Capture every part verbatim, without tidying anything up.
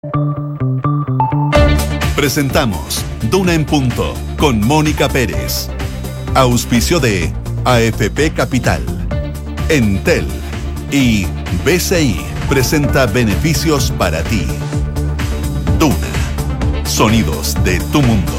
Presentamos Duna en Punto con Mónica Pérez. Auspicio de A F P Capital, Entel y B C I presenta beneficios para ti. Duna, sonidos de tu mundo.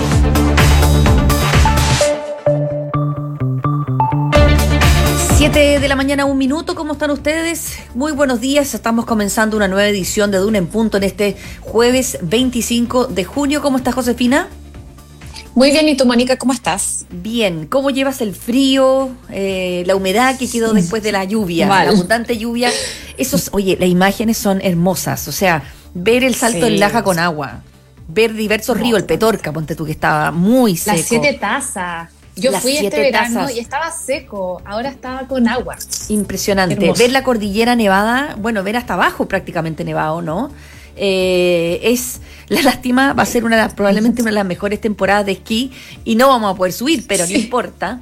siete de la mañana, un minuto. ¿Cómo están ustedes? Muy buenos días. Estamos comenzando una nueva edición de Duna en Punto en este jueves veinticinco de junio. ¿Cómo estás, Josefina? Muy bien. ¿Y tú, Mónica, cómo estás? Bien. ¿Cómo llevas el frío, eh, la humedad que quedó después de la lluvia, Mal. la abundante lluvia? Esos, oye, las imágenes son hermosas. O sea, ver el salto Sí. en Laja con agua, ver diversos ríos, el Petorca, ponte tú, que estaba muy seco. Las siete tazas. Yo Las fui este siete verano tazas. y estaba seco, ahora estaba con agua. Impresionante. Hermoso. Ver la cordillera nevada, bueno, ver hasta abajo prácticamente nevado, ¿no? Eh, es la lástima, va a ser una de las- probablemente una de las mejores temporadas de esquí y no vamos a poder subir, pero Sí. no importa.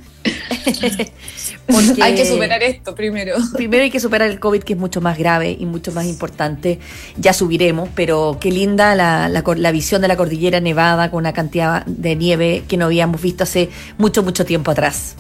Porque Hay que superar esto primero. primero hay que superar el COVID, que es mucho más grave y mucho más importante. Ya subiremos, pero qué linda la, la, cor- la visión de la cordillera nevada con una cantidad de nieve que no habíamos visto hace mucho, mucho tiempo atrás.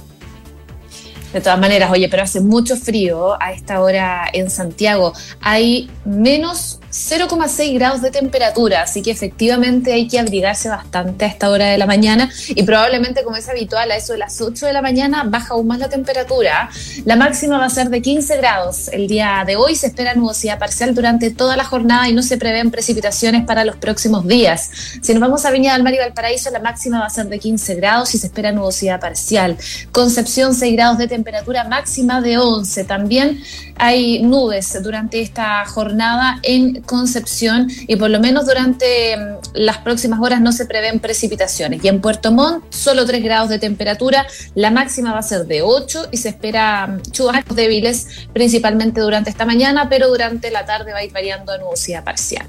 De todas maneras, oye, pero hace mucho frío a esta hora en Santiago. Hay menos cero coma seis grados de temperatura, así que efectivamente hay que abrigarse bastante a esta hora de la mañana y probablemente, como es habitual, a eso de las ocho de la mañana baja aún más la temperatura. La máxima va a ser de quince grados. El día de hoy se espera nubosidad parcial durante toda la jornada y no se prevén precipitaciones para los próximos días. Si nos vamos a Viña del Mar y Valparaíso, la máxima va a ser de quince grados y se espera nubosidad parcial. Concepción, seis grados de temperatura, máxima de once. También hay nubes durante esta jornada en Concepción y por lo menos durante mm, las próximas horas no se prevén precipitaciones. Y en Puerto Montt, solo tres grados de temperatura, la máxima va a ser de ocho y se espera mm, chubascos débiles principalmente durante esta mañana, pero durante la tarde va a ir variando a nubosidad parcial.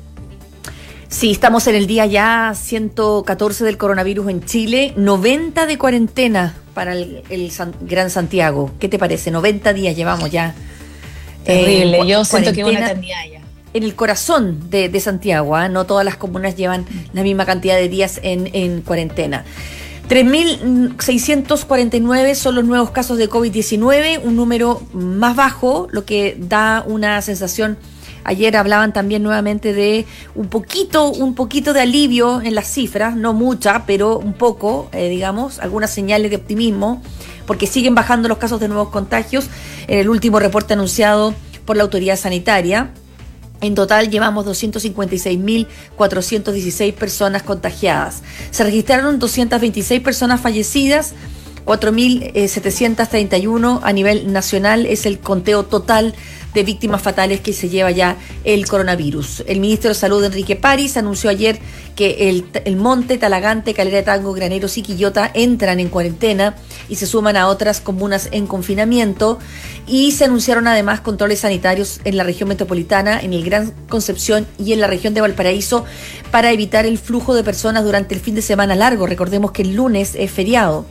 Sí, estamos en el día ya ciento catorce del coronavirus en Chile, noventa de cuarentena para el, el San- Gran Santiago. ¿Qué te parece? noventa días llevamos ya. Terrible, Eh, yo siento que es una cuarentena eternidad ya. en el corazón de, de Santiago, ¿eh? No todas las comunas llevan la misma cantidad de días en, en cuarentena. tres mil seiscientos cuarenta y nueve son los nuevos casos de COVID diecinueve, un número más bajo, lo que da una sensación. Ayer hablaban también nuevamente de un poquito, un poquito de alivio en las cifras, no mucha, pero un poco, eh, digamos, algunas señales de optimismo, porque siguen bajando los casos de nuevos contagios. En el último reporte anunciado por la autoridad sanitaria, en total llevamos doscientos cincuenta y seis mil cuatrocientas dieciséis personas contagiadas. Se registraron doscientas veintiséis personas fallecidas, cuatro mil setecientos treinta y uno a nivel nacional es el conteo total de víctimas fatales que se lleva ya el coronavirus. El ministro de Salud, Enrique París, anunció ayer que el, el Monte, Talagante, Calera de Tango, Graneros y Quillota entran en cuarentena y se suman a otras comunas en confinamiento, y se anunciaron además controles sanitarios en la región metropolitana, en el Gran Concepción y en la región de Valparaíso para evitar el flujo de personas durante el fin de semana largo. Recordemos que el lunes es feriado.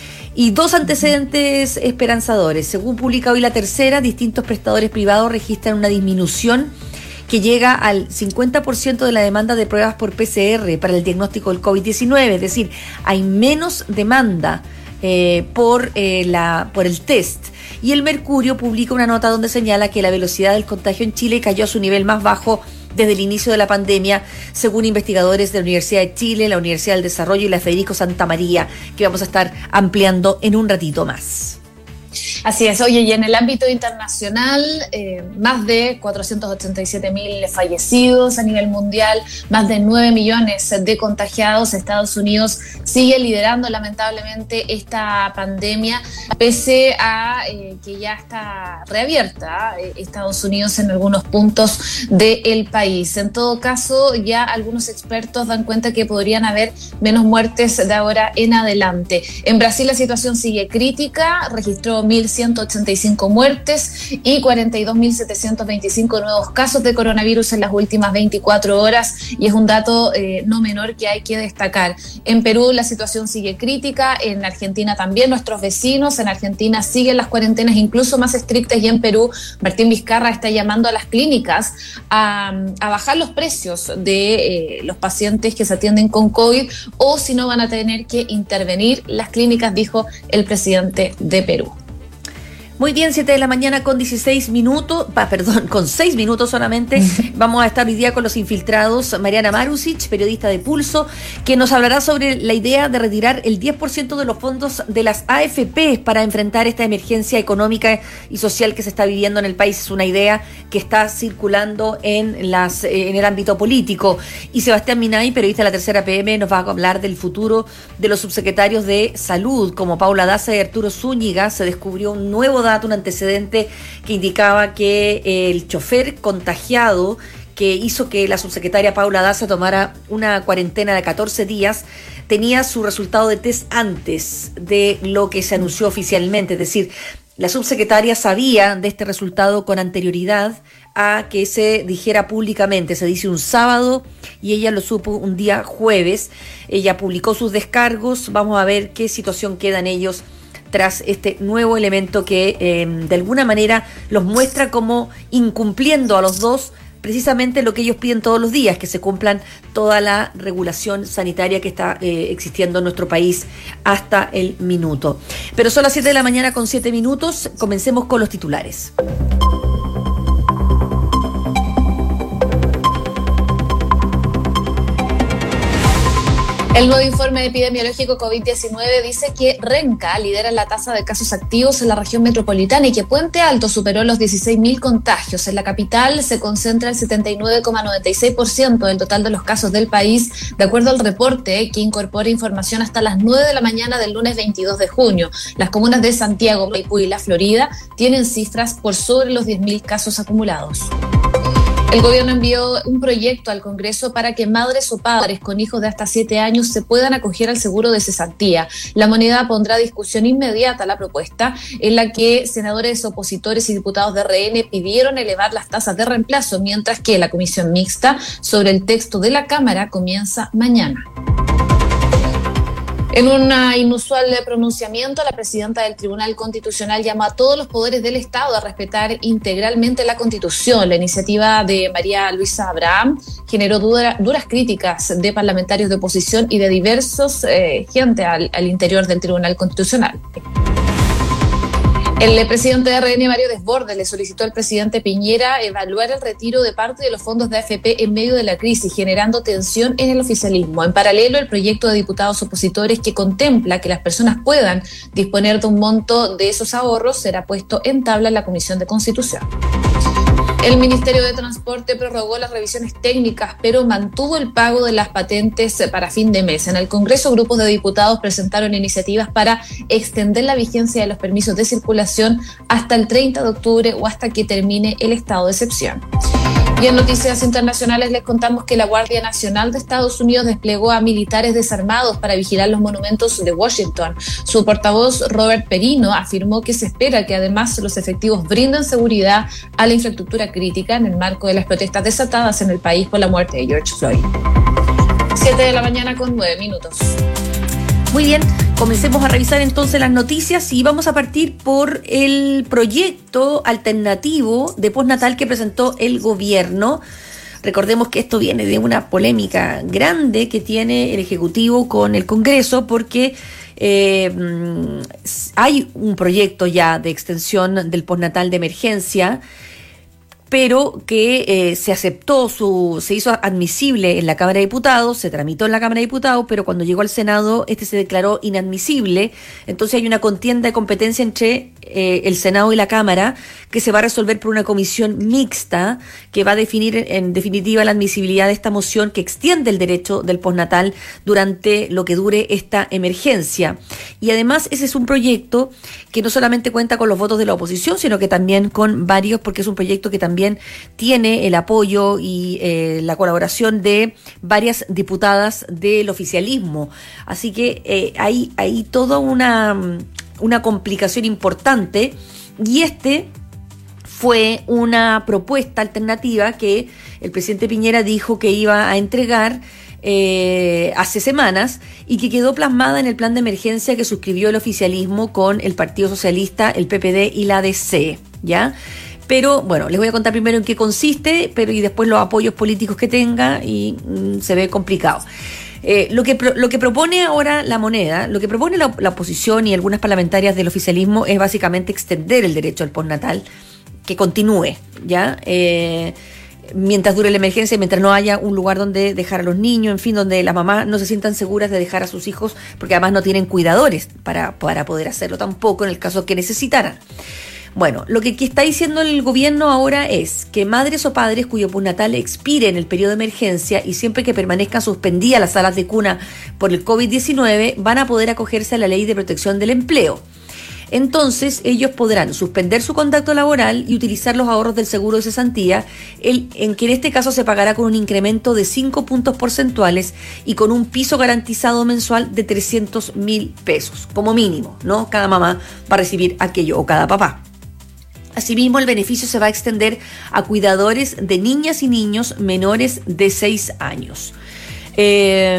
Y dos antecedentes esperanzadores. Según publica hoy La Tercera, distintos prestadores privados registran una disminución que llega al cincuenta por ciento de la demanda de pruebas por P C R para el diagnóstico del COVID diecinueve. Es decir, hay menos demanda eh, por, eh, la, por el test. Y el Mercurio publica una nota donde señala que la velocidad del contagio en Chile cayó a su nivel más bajo desde el inicio de la pandemia, según investigadores de la Universidad de Chile, la Universidad del Desarrollo y la Federico Santa María, que vamos a estar ampliando en un ratito más. Así es, oye, y en el ámbito internacional, eh, más de cuatrocientos ochenta y siete mil fallecidos a nivel mundial, más de nueve millones de contagiados. Estados Unidos sigue liderando lamentablemente esta pandemia, pese a eh, que ya está reabierta eh, Estados Unidos en algunos puntos del país. En todo caso, ya algunos expertos dan cuenta que podrían haber menos muertes de ahora en adelante. En Brasil la situación sigue crítica, registró mil ciento ochenta y cinco muertes y cuarenta y dos mil setecientos veinticinco nuevos casos de coronavirus en las últimas veinticuatro horas, y es un dato eh, no menor que hay que destacar. En Perú la situación sigue crítica, en Argentina también, nuestros vecinos, en Argentina siguen las cuarentenas incluso más estrictas, y en Perú Martín Vizcarra está llamando a las clínicas a, a bajar los precios de eh, los pacientes que se atienden con COVID, o si no van a tener que intervenir las clínicas, dijo el presidente de Perú. Muy bien, siete de la mañana con dieciséis minutos, pa, perdón, con seis minutos solamente. Vamos a estar hoy día con los infiltrados. Mariana Marusic, periodista de Pulso, que nos hablará sobre la idea de retirar el diez por ciento de los fondos de las A F P para enfrentar esta emergencia económica y social que se está viviendo en el país. Es una idea que está circulando en, las, eh, en el ámbito político. Y Sebastián Minay, periodista de la Tercera P M, nos va a hablar del futuro de los subsecretarios de Salud, como Paula Daza y Arturo Zúñiga. Se descubrió un nuevo dato, un antecedente que indicaba que el chofer contagiado que hizo que la subsecretaria Paula Daza tomara una cuarentena de catorce días tenía su resultado de test antes de lo que se anunció oficialmente. Es decir, la subsecretaria sabía de este resultado con anterioridad a que se dijera públicamente. Se dice un sábado y ella lo supo un día jueves. Ella publicó sus descargos. Vamos a ver qué situación quedan ellos tras este nuevo elemento que eh, de alguna manera los muestra como incumpliendo a los dos precisamente lo que ellos piden todos los días, que se cumplan toda la regulación sanitaria que está eh, existiendo en nuestro país hasta el minuto. Pero son las siete de la mañana con siete minutos, comencemos con los titulares. El nuevo informe epidemiológico COVID diecinueve dice que Renca lidera la tasa de casos activos en la región metropolitana y que Puente Alto superó los dieciséis mil contagios. En la capital se concentra el setenta y nueve coma noventa y seis por ciento del total de los casos del país, de acuerdo al reporte que incorpora información hasta las nueve de la mañana del lunes veintidós de junio. Las comunas de Santiago, Maipú y La Florida tienen cifras por sobre los diez mil casos acumulados. El gobierno envió un proyecto al Congreso para que madres o padres con hijos de hasta siete años se puedan acoger al seguro de cesantía. La moneda pondrá a discusión inmediata la propuesta en la que senadores opositores y diputados de R N pidieron elevar las tasas de reemplazo, mientras que la comisión mixta sobre el texto de la Cámara comienza mañana. En un inusual pronunciamiento, la presidenta del Tribunal Constitucional llamó a todos los poderes del Estado a respetar integralmente la Constitución. La iniciativa de María Luisa Abraham generó dura, duras críticas de parlamentarios de oposición y de diversos eh, gente al, al interior del Tribunal Constitucional. El presidente de R N, Mario Desbordes, le solicitó al presidente Piñera evaluar el retiro de parte de los fondos de A F P en medio de la crisis, generando tensión en el oficialismo. En paralelo, el proyecto de diputados opositores que contempla que las personas puedan disponer de un monto de esos ahorros será puesto en tabla en la Comisión de Constitución. El Ministerio de Transporte prorrogó las revisiones técnicas, pero mantuvo el pago de las patentes para fin de mes. En el Congreso, grupos de diputados presentaron iniciativas para extender la vigencia de los permisos de circulación hasta el treinta de octubre o hasta que termine el estado de excepción. Y en noticias internacionales les contamos que la Guardia Nacional de Estados Unidos desplegó a militares desarmados para vigilar los monumentos de Washington. Su portavoz, Robert Perino, afirmó que se espera que además los efectivos brinden seguridad a la infraestructura crítica en el marco de las protestas desatadas en el país por la muerte de George Floyd. siete de la mañana con nueve minutos. Muy bien, comencemos a revisar entonces las noticias y vamos a partir por el proyecto alternativo de postnatal que presentó el gobierno. Recordemos que esto viene de una polémica grande que tiene el Ejecutivo con el Congreso porque eh, hay un proyecto ya de extensión del postnatal de emergencia, pero que eh, se aceptó, su se hizo admisible en la Cámara de Diputados, se tramitó en la Cámara de Diputados, pero cuando llegó al Senado este se declaró inadmisible. Entonces hay una contienda de competencia entre eh, el Senado y la Cámara que se va a resolver por una comisión mixta que va a definir en definitiva la admisibilidad de esta moción que extiende el derecho del postnatal durante lo que dure esta emergencia. Y además ese es un proyecto que no solamente cuenta con los votos de la oposición, sino que también con varios, porque es un proyecto que también También tiene el apoyo y eh, la colaboración de varias diputadas del oficialismo. Así que eh, hay, hay toda una una complicación importante, y este fue una propuesta alternativa que el presidente Piñera dijo que iba a entregar eh, hace semanas y que quedó plasmada en el plan de emergencia que suscribió el oficialismo con el Partido Socialista, el P P D y la A D C, ¿ya? Pero bueno, les voy a contar primero en qué consiste, pero y después los apoyos políticos que tenga, y mm, se ve complicado. Eh, lo, que, lo que propone ahora la moneda, lo que propone la, la oposición y algunas parlamentarias del oficialismo es básicamente extender el derecho al postnatal, que continúe, ¿ya? Eh, mientras dure la emergencia, mientras no haya un lugar donde dejar a los niños, en fin, donde las mamás no se sientan seguras de dejar a sus hijos, porque además no tienen cuidadores para, para poder hacerlo tampoco en el caso que necesitaran. Bueno, lo que está diciendo el gobierno ahora es que madres o padres cuyo postnatal expire en el periodo de emergencia y siempre que permanezcan suspendidas las salas de cuna por el COVID diecinueve van a poder acogerse a la Ley de Protección del Empleo. Entonces, ellos podrán suspender su contacto laboral y utilizar los ahorros del seguro de cesantía, el, en que en este caso se pagará con un incremento de cinco puntos porcentuales y con un piso garantizado mensual de trescientos mil pesos, como mínimo, ¿no? Cada mamá va a recibir aquello, o cada papá. Asimismo, el beneficio se va a extender a cuidadores de niñas y niños menores de seis años. Eh,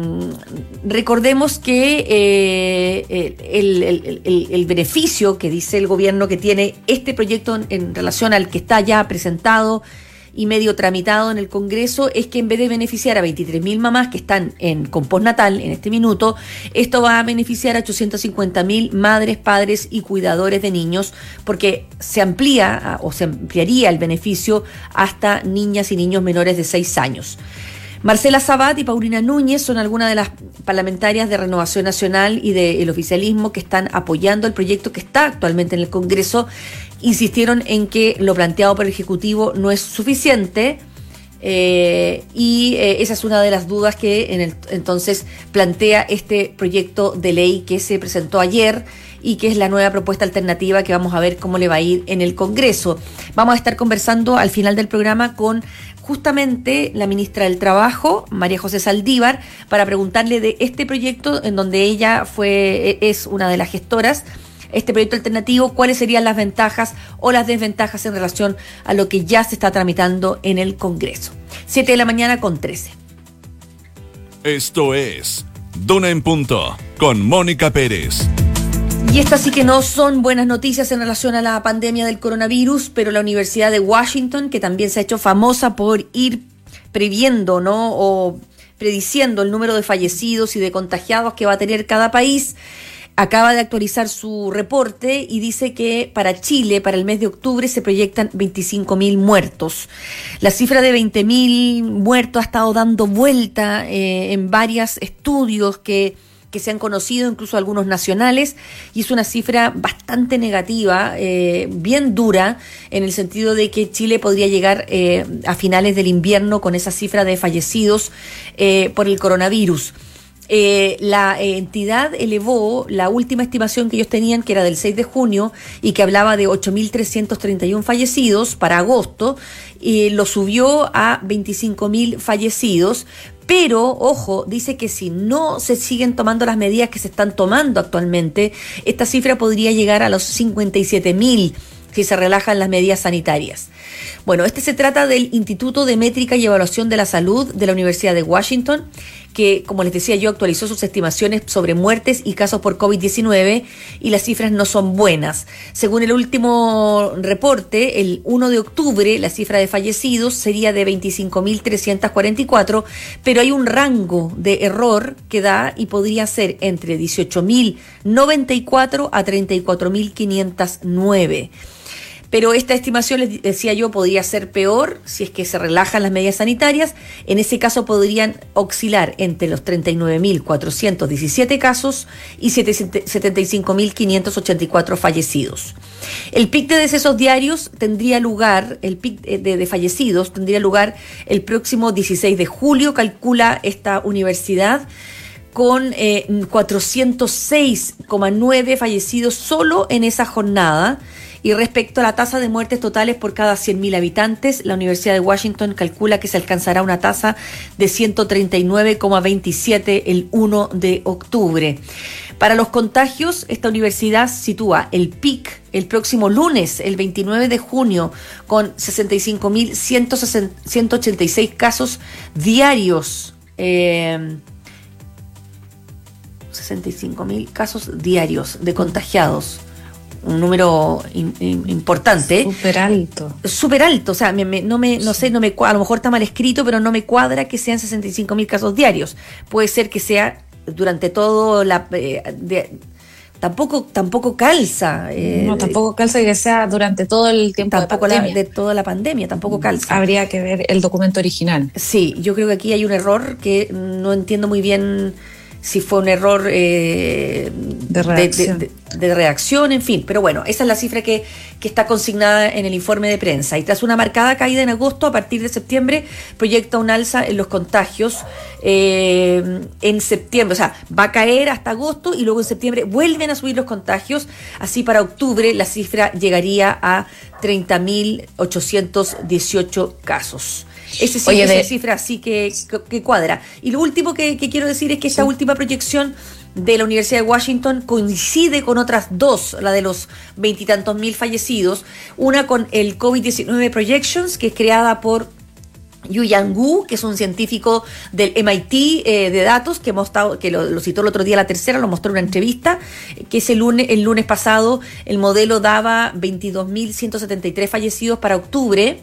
recordemos que eh, el, el, el, el beneficio que dice el gobierno que tiene este proyecto en, en relación al que está ya presentado y medio tramitado en el Congreso es que en vez de beneficiar a veintitrés mil mamás que están en, con postnatal en este minuto, esto va a beneficiar a ochocientos cincuenta mil madres, padres y cuidadores de niños, porque se amplía o se ampliaría el beneficio hasta niñas y niños menores de seis años. Marcela Sabat y Paulina Núñez son algunas de las parlamentarias de Renovación Nacional y del oficialismo que están apoyando el proyecto que está actualmente en el Congreso. Insistieron en que lo planteado por el Ejecutivo no es suficiente eh, y eh, esa es una de las dudas que en el, entonces plantea este proyecto de ley que se presentó ayer y que es la nueva propuesta alternativa que vamos a ver cómo le va a ir en el Congreso. Vamos a estar conversando al final del programa con justamente la ministra del Trabajo, María José Saldívar, para preguntarle de este proyecto en donde ella fue es una de las gestoras, este proyecto alternativo, cuáles serían las ventajas o las desventajas en relación a lo que ya se está tramitando en el Congreso. siete de la mañana con trece. Esto es Duna en Punto con Mónica Pérez. Y estas sí que no son buenas noticias en relación a la pandemia del coronavirus, pero la Universidad de Washington, que también se ha hecho famosa por ir previendo, ¿no? o prediciendo el número de fallecidos y de contagiados que va a tener cada país, acaba de actualizar su reporte y dice que para Chile, para el mes de octubre, se proyectan veinticinco mil muertos. La cifra de veinte mil muertos ha estado dando vuelta eh, en varios estudios que que se han conocido, incluso algunos nacionales, y es una cifra bastante negativa, eh, bien dura, en el sentido de que Chile podría llegar eh, a finales del invierno con esa cifra de fallecidos eh, por el coronavirus. Eh, la eh, entidad elevó la última estimación que ellos tenían, que era del seis de junio, y que hablaba de ocho mil trescientos treinta y uno fallecidos para agosto, y lo subió a veinticinco mil fallecidos. Pero, ojo, dice que si no se siguen tomando las medidas que se están tomando actualmente, esta cifra podría llegar a los cincuenta y siete mil si se relajan las medidas sanitarias. Bueno, este se trata del Instituto de Métrica y Evaluación de la Salud de la Universidad de Washington, que, como les decía yo, actualizó sus estimaciones sobre muertes y casos por COVID diecinueve y las cifras no son buenas. Según el último reporte, el primero de octubre, la cifra de fallecidos sería de veinticinco mil trescientos cuarenta y cuatro, pero hay un rango de error que da y podría ser entre dieciocho mil noventa y cuatro a treinta y cuatro mil quinientos nueve. Pero esta estimación, les decía yo, podría ser peor si es que se relajan las medidas sanitarias. En ese caso podrían oscilar entre los treinta y nueve mil cuatrocientos diecisiete casos y setenta y cinco mil quinientos ochenta y cuatro fallecidos. El pic de decesos diarios tendría lugar, el pic de, de fallecidos tendría lugar el próximo dieciséis de julio, calcula esta universidad, con eh, cuatrocientos seis coma nueve fallecidos solo en esa jornada. Y respecto a la tasa de muertes totales por cada cien mil habitantes, la Universidad de Washington calcula que se alcanzará una tasa de ciento treinta y nueve coma veintisiete el uno de octubre. Para los contagios, esta universidad sitúa el pic el próximo lunes, el veintinueve de junio, con sesenta y cinco mil ciento ochenta y seis casos diarios. Eh, sesenta y cinco mil casos diarios de contagiados. Un número in, in, importante. Súper alto. Súper alto, o sea, me, me, no me, no sé, no me, a lo mejor está mal escrito, pero no me cuadra que sean sesenta y cinco mil casos diarios. Puede ser que sea durante todo la... Eh, de, tampoco tampoco calza. Eh, no, tampoco calza que sea durante todo el tiempo tampoco de pandemia. La, de toda la pandemia, tampoco calza. Habría que ver el documento original. Sí, yo creo que aquí hay un error que no entiendo muy bien si fue un error eh, de, redacción. De, de, de redacción, en fin. Pero bueno, esa es la cifra que, que está consignada en el informe de prensa. Y tras una marcada caída en agosto, a partir de septiembre, proyecta un alza en los contagios eh, en septiembre. O sea, va a caer hasta agosto y luego en septiembre vuelven a subir los contagios. Así para octubre la cifra llegaría a treinta mil ochocientos dieciocho casos. Ese sí, Oye, esa de... cifra sí que, que, que cuadra. Y lo último que, que quiero decir es que esta sí. última proyección de la Universidad de Washington coincide con otras dos, la de los veintitantos mil fallecidos, una con el COVID diecinueve Projections, que es creada por Yuyan Gu, que es un científico del M I T eh, de datos, que, hemos estado, que lo, lo citó el otro día La Tercera, lo mostró en una entrevista, que ese lunes, el lunes pasado el modelo daba veintidós mil ciento setenta y tres fallecidos para octubre.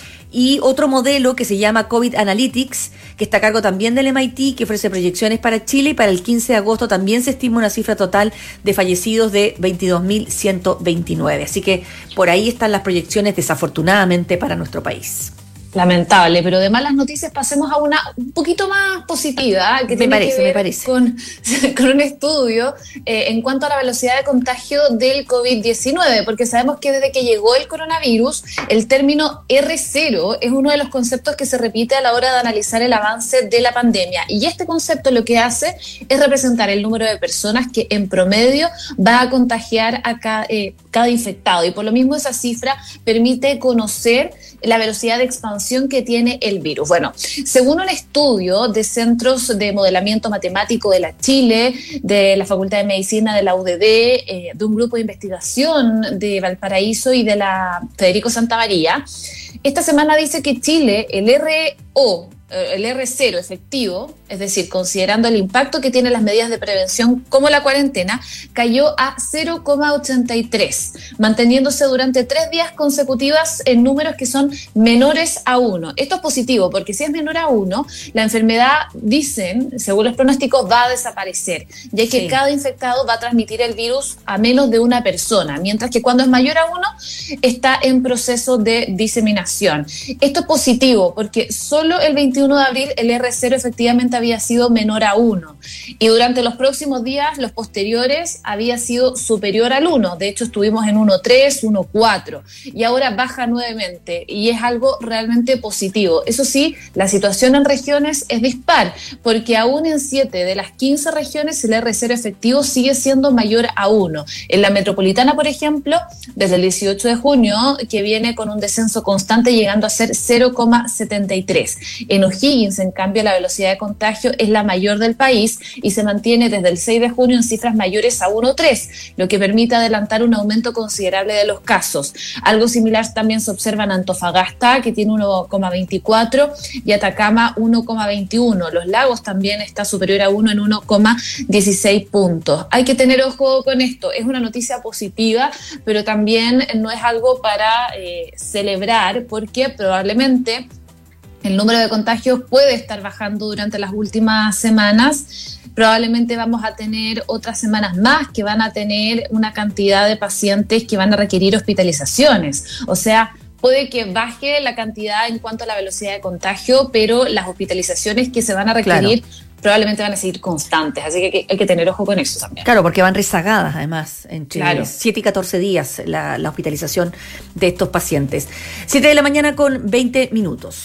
Y otro modelo que se llama COVID Analytics, que está a cargo también del M I T, que ofrece proyecciones para Chile, y para el quince de agosto también se estima una cifra total de fallecidos de veintidós mil ciento veintinueve. Así que por ahí están las proyecciones, desafortunadamente, para nuestro país. Lamentable, pero de malas noticias pasemos a una un poquito más positiva, que me tiene parece, que ver me parece. Con, con un estudio eh, en cuanto a la velocidad de contagio del COVID diecinueve, porque sabemos que desde que llegó el coronavirus, el término erre cero es uno de los conceptos que se repite a la hora de analizar el avance de la pandemia, y este concepto lo que hace es representar el número de personas que en promedio va a contagiar a cada, eh, cada infectado, y por lo mismo esa cifra permite conocer la velocidad de expansión que tiene el virus. Bueno, según un estudio de Centros de Modelamiento Matemático de la Chile, de la Facultad de Medicina de la U D D, eh, de un grupo de investigación de Valparaíso y de la Federico Santamaría, esta semana dice que Chile, el R O, el erre cero efectivo, es decir, considerando el impacto que tienen las medidas de prevención como la cuarentena, cayó a cero coma ochenta y tres, manteniéndose durante tres días consecutivas en números que son menores a uno. Esto es positivo, porque si es menor a uno, la enfermedad, dicen, según los pronósticos, va a desaparecer, ya que sí. cada infectado va a transmitir el virus a menos de una persona, mientras que cuando es mayor a uno, está en proceso de diseminación. Esto es positivo, porque solo el veintiuno de abril el erre cero efectivamente había sido menor a uno, y durante los próximos días, los posteriores, había sido superior al uno. De hecho, estuvimos en uno coma tres, uno coma cuatro, y ahora baja nuevamente, y es algo realmente positivo. Eso sí, la situación en regiones es dispar, porque aún en siete de las quince regiones el erre cero efectivo sigue siendo mayor a uno. En la metropolitana, por ejemplo, desde el dieciocho de junio, que viene con un descenso constante, llegando a ser cero coma setenta y tres. En O'Higgins, en cambio, la velocidad de contagio es la mayor del país y se mantiene desde el seis de junio en cifras mayores a uno coma tres, lo que permite adelantar un aumento considerable de los casos. Algo similar también se observa en Antofagasta, que tiene uno coma veinticuatro, y Atacama uno coma veintiuno. Los Lagos también está superior a uno en uno coma dieciséis puntos. Hay que tener ojo con esto. Es una noticia positiva, pero también no es algo para eh, celebrar, porque probablemente el número de contagios puede estar bajando durante las últimas semanas. Probablemente vamos a tener otras semanas más que van a tener una cantidad de pacientes que van a requerir hospitalizaciones. O sea, puede que baje la cantidad en cuanto a la velocidad de contagio, pero las hospitalizaciones que se van a requerir claro. probablemente van a seguir constantes. Así que hay que tener ojo con eso también. Claro, porque van rezagadas además, entre claro. siete y catorce días la, la hospitalización de estos pacientes. siete de la mañana con veinte minutos.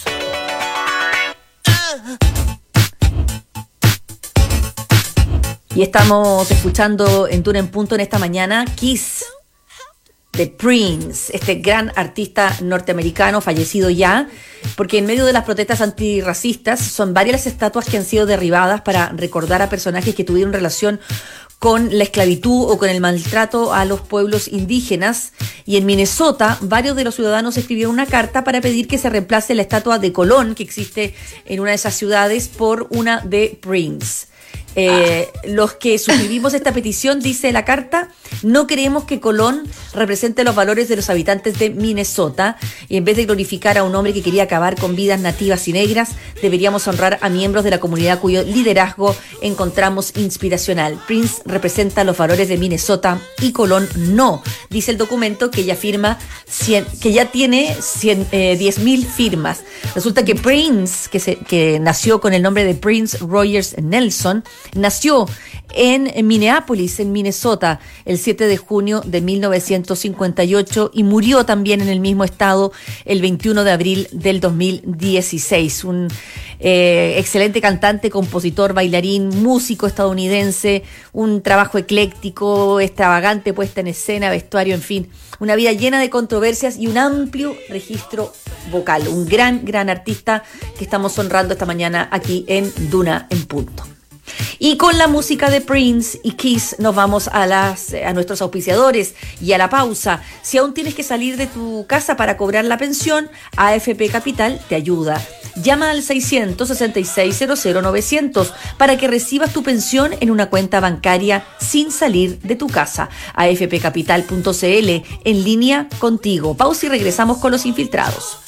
Y estamos escuchando en Duna en Punto en esta mañana Kiss de Prince, este gran artista norteamericano fallecido ya, porque en medio de las protestas antirracistas son varias las estatuas que han sido derribadas para recordar a personajes que tuvieron relación con la esclavitud o con el maltrato a los pueblos indígenas. Y en Minnesota, varios de los ciudadanos escribieron una carta para pedir que se reemplace la estatua de Colón, que existe en una de esas ciudades, por una de Prince. Eh, los que suscribimos esta petición, dice la carta, no queremos que Colón represente los valores de los habitantes de Minnesota, y en vez de glorificar a un hombre que quería acabar con vidas nativas y negras, deberíamos honrar a miembros de la comunidad cuyo liderazgo encontramos inspiracional. Prince representa los valores de Minnesota y Colón no, dice el documento, que ya firma cien, que ya tiene diez mil firmas. Resulta que Prince, que, se, que nació con el nombre de Prince Rogers Nelson, nació en Minneapolis, en Minnesota, el siete de junio de mil novecientos cincuenta y ocho y murió también en el mismo estado el veintiuno de abril del dos mil dieciséis. Un eh, excelente cantante, compositor, bailarín, músico estadounidense, un trabajo ecléctico, extravagante puesta en escena, vestuario, en fin, una vida llena de controversias y un amplio registro vocal. Un gran, gran artista que estamos honrando esta mañana aquí en Duna en Punto. Y con la música de Prince y Kiss nos vamos a las a nuestros auspiciadores y a la pausa. Si aún tienes que salir de tu casa para cobrar la pensión, A F P Capital te ayuda. Llama al seiscientos sesenta y seis cero cero novecientos para que recibas tu pensión en una cuenta bancaria sin salir de tu casa. A F P capital punto c l, en línea contigo. Pausa y regresamos con los infiltrados.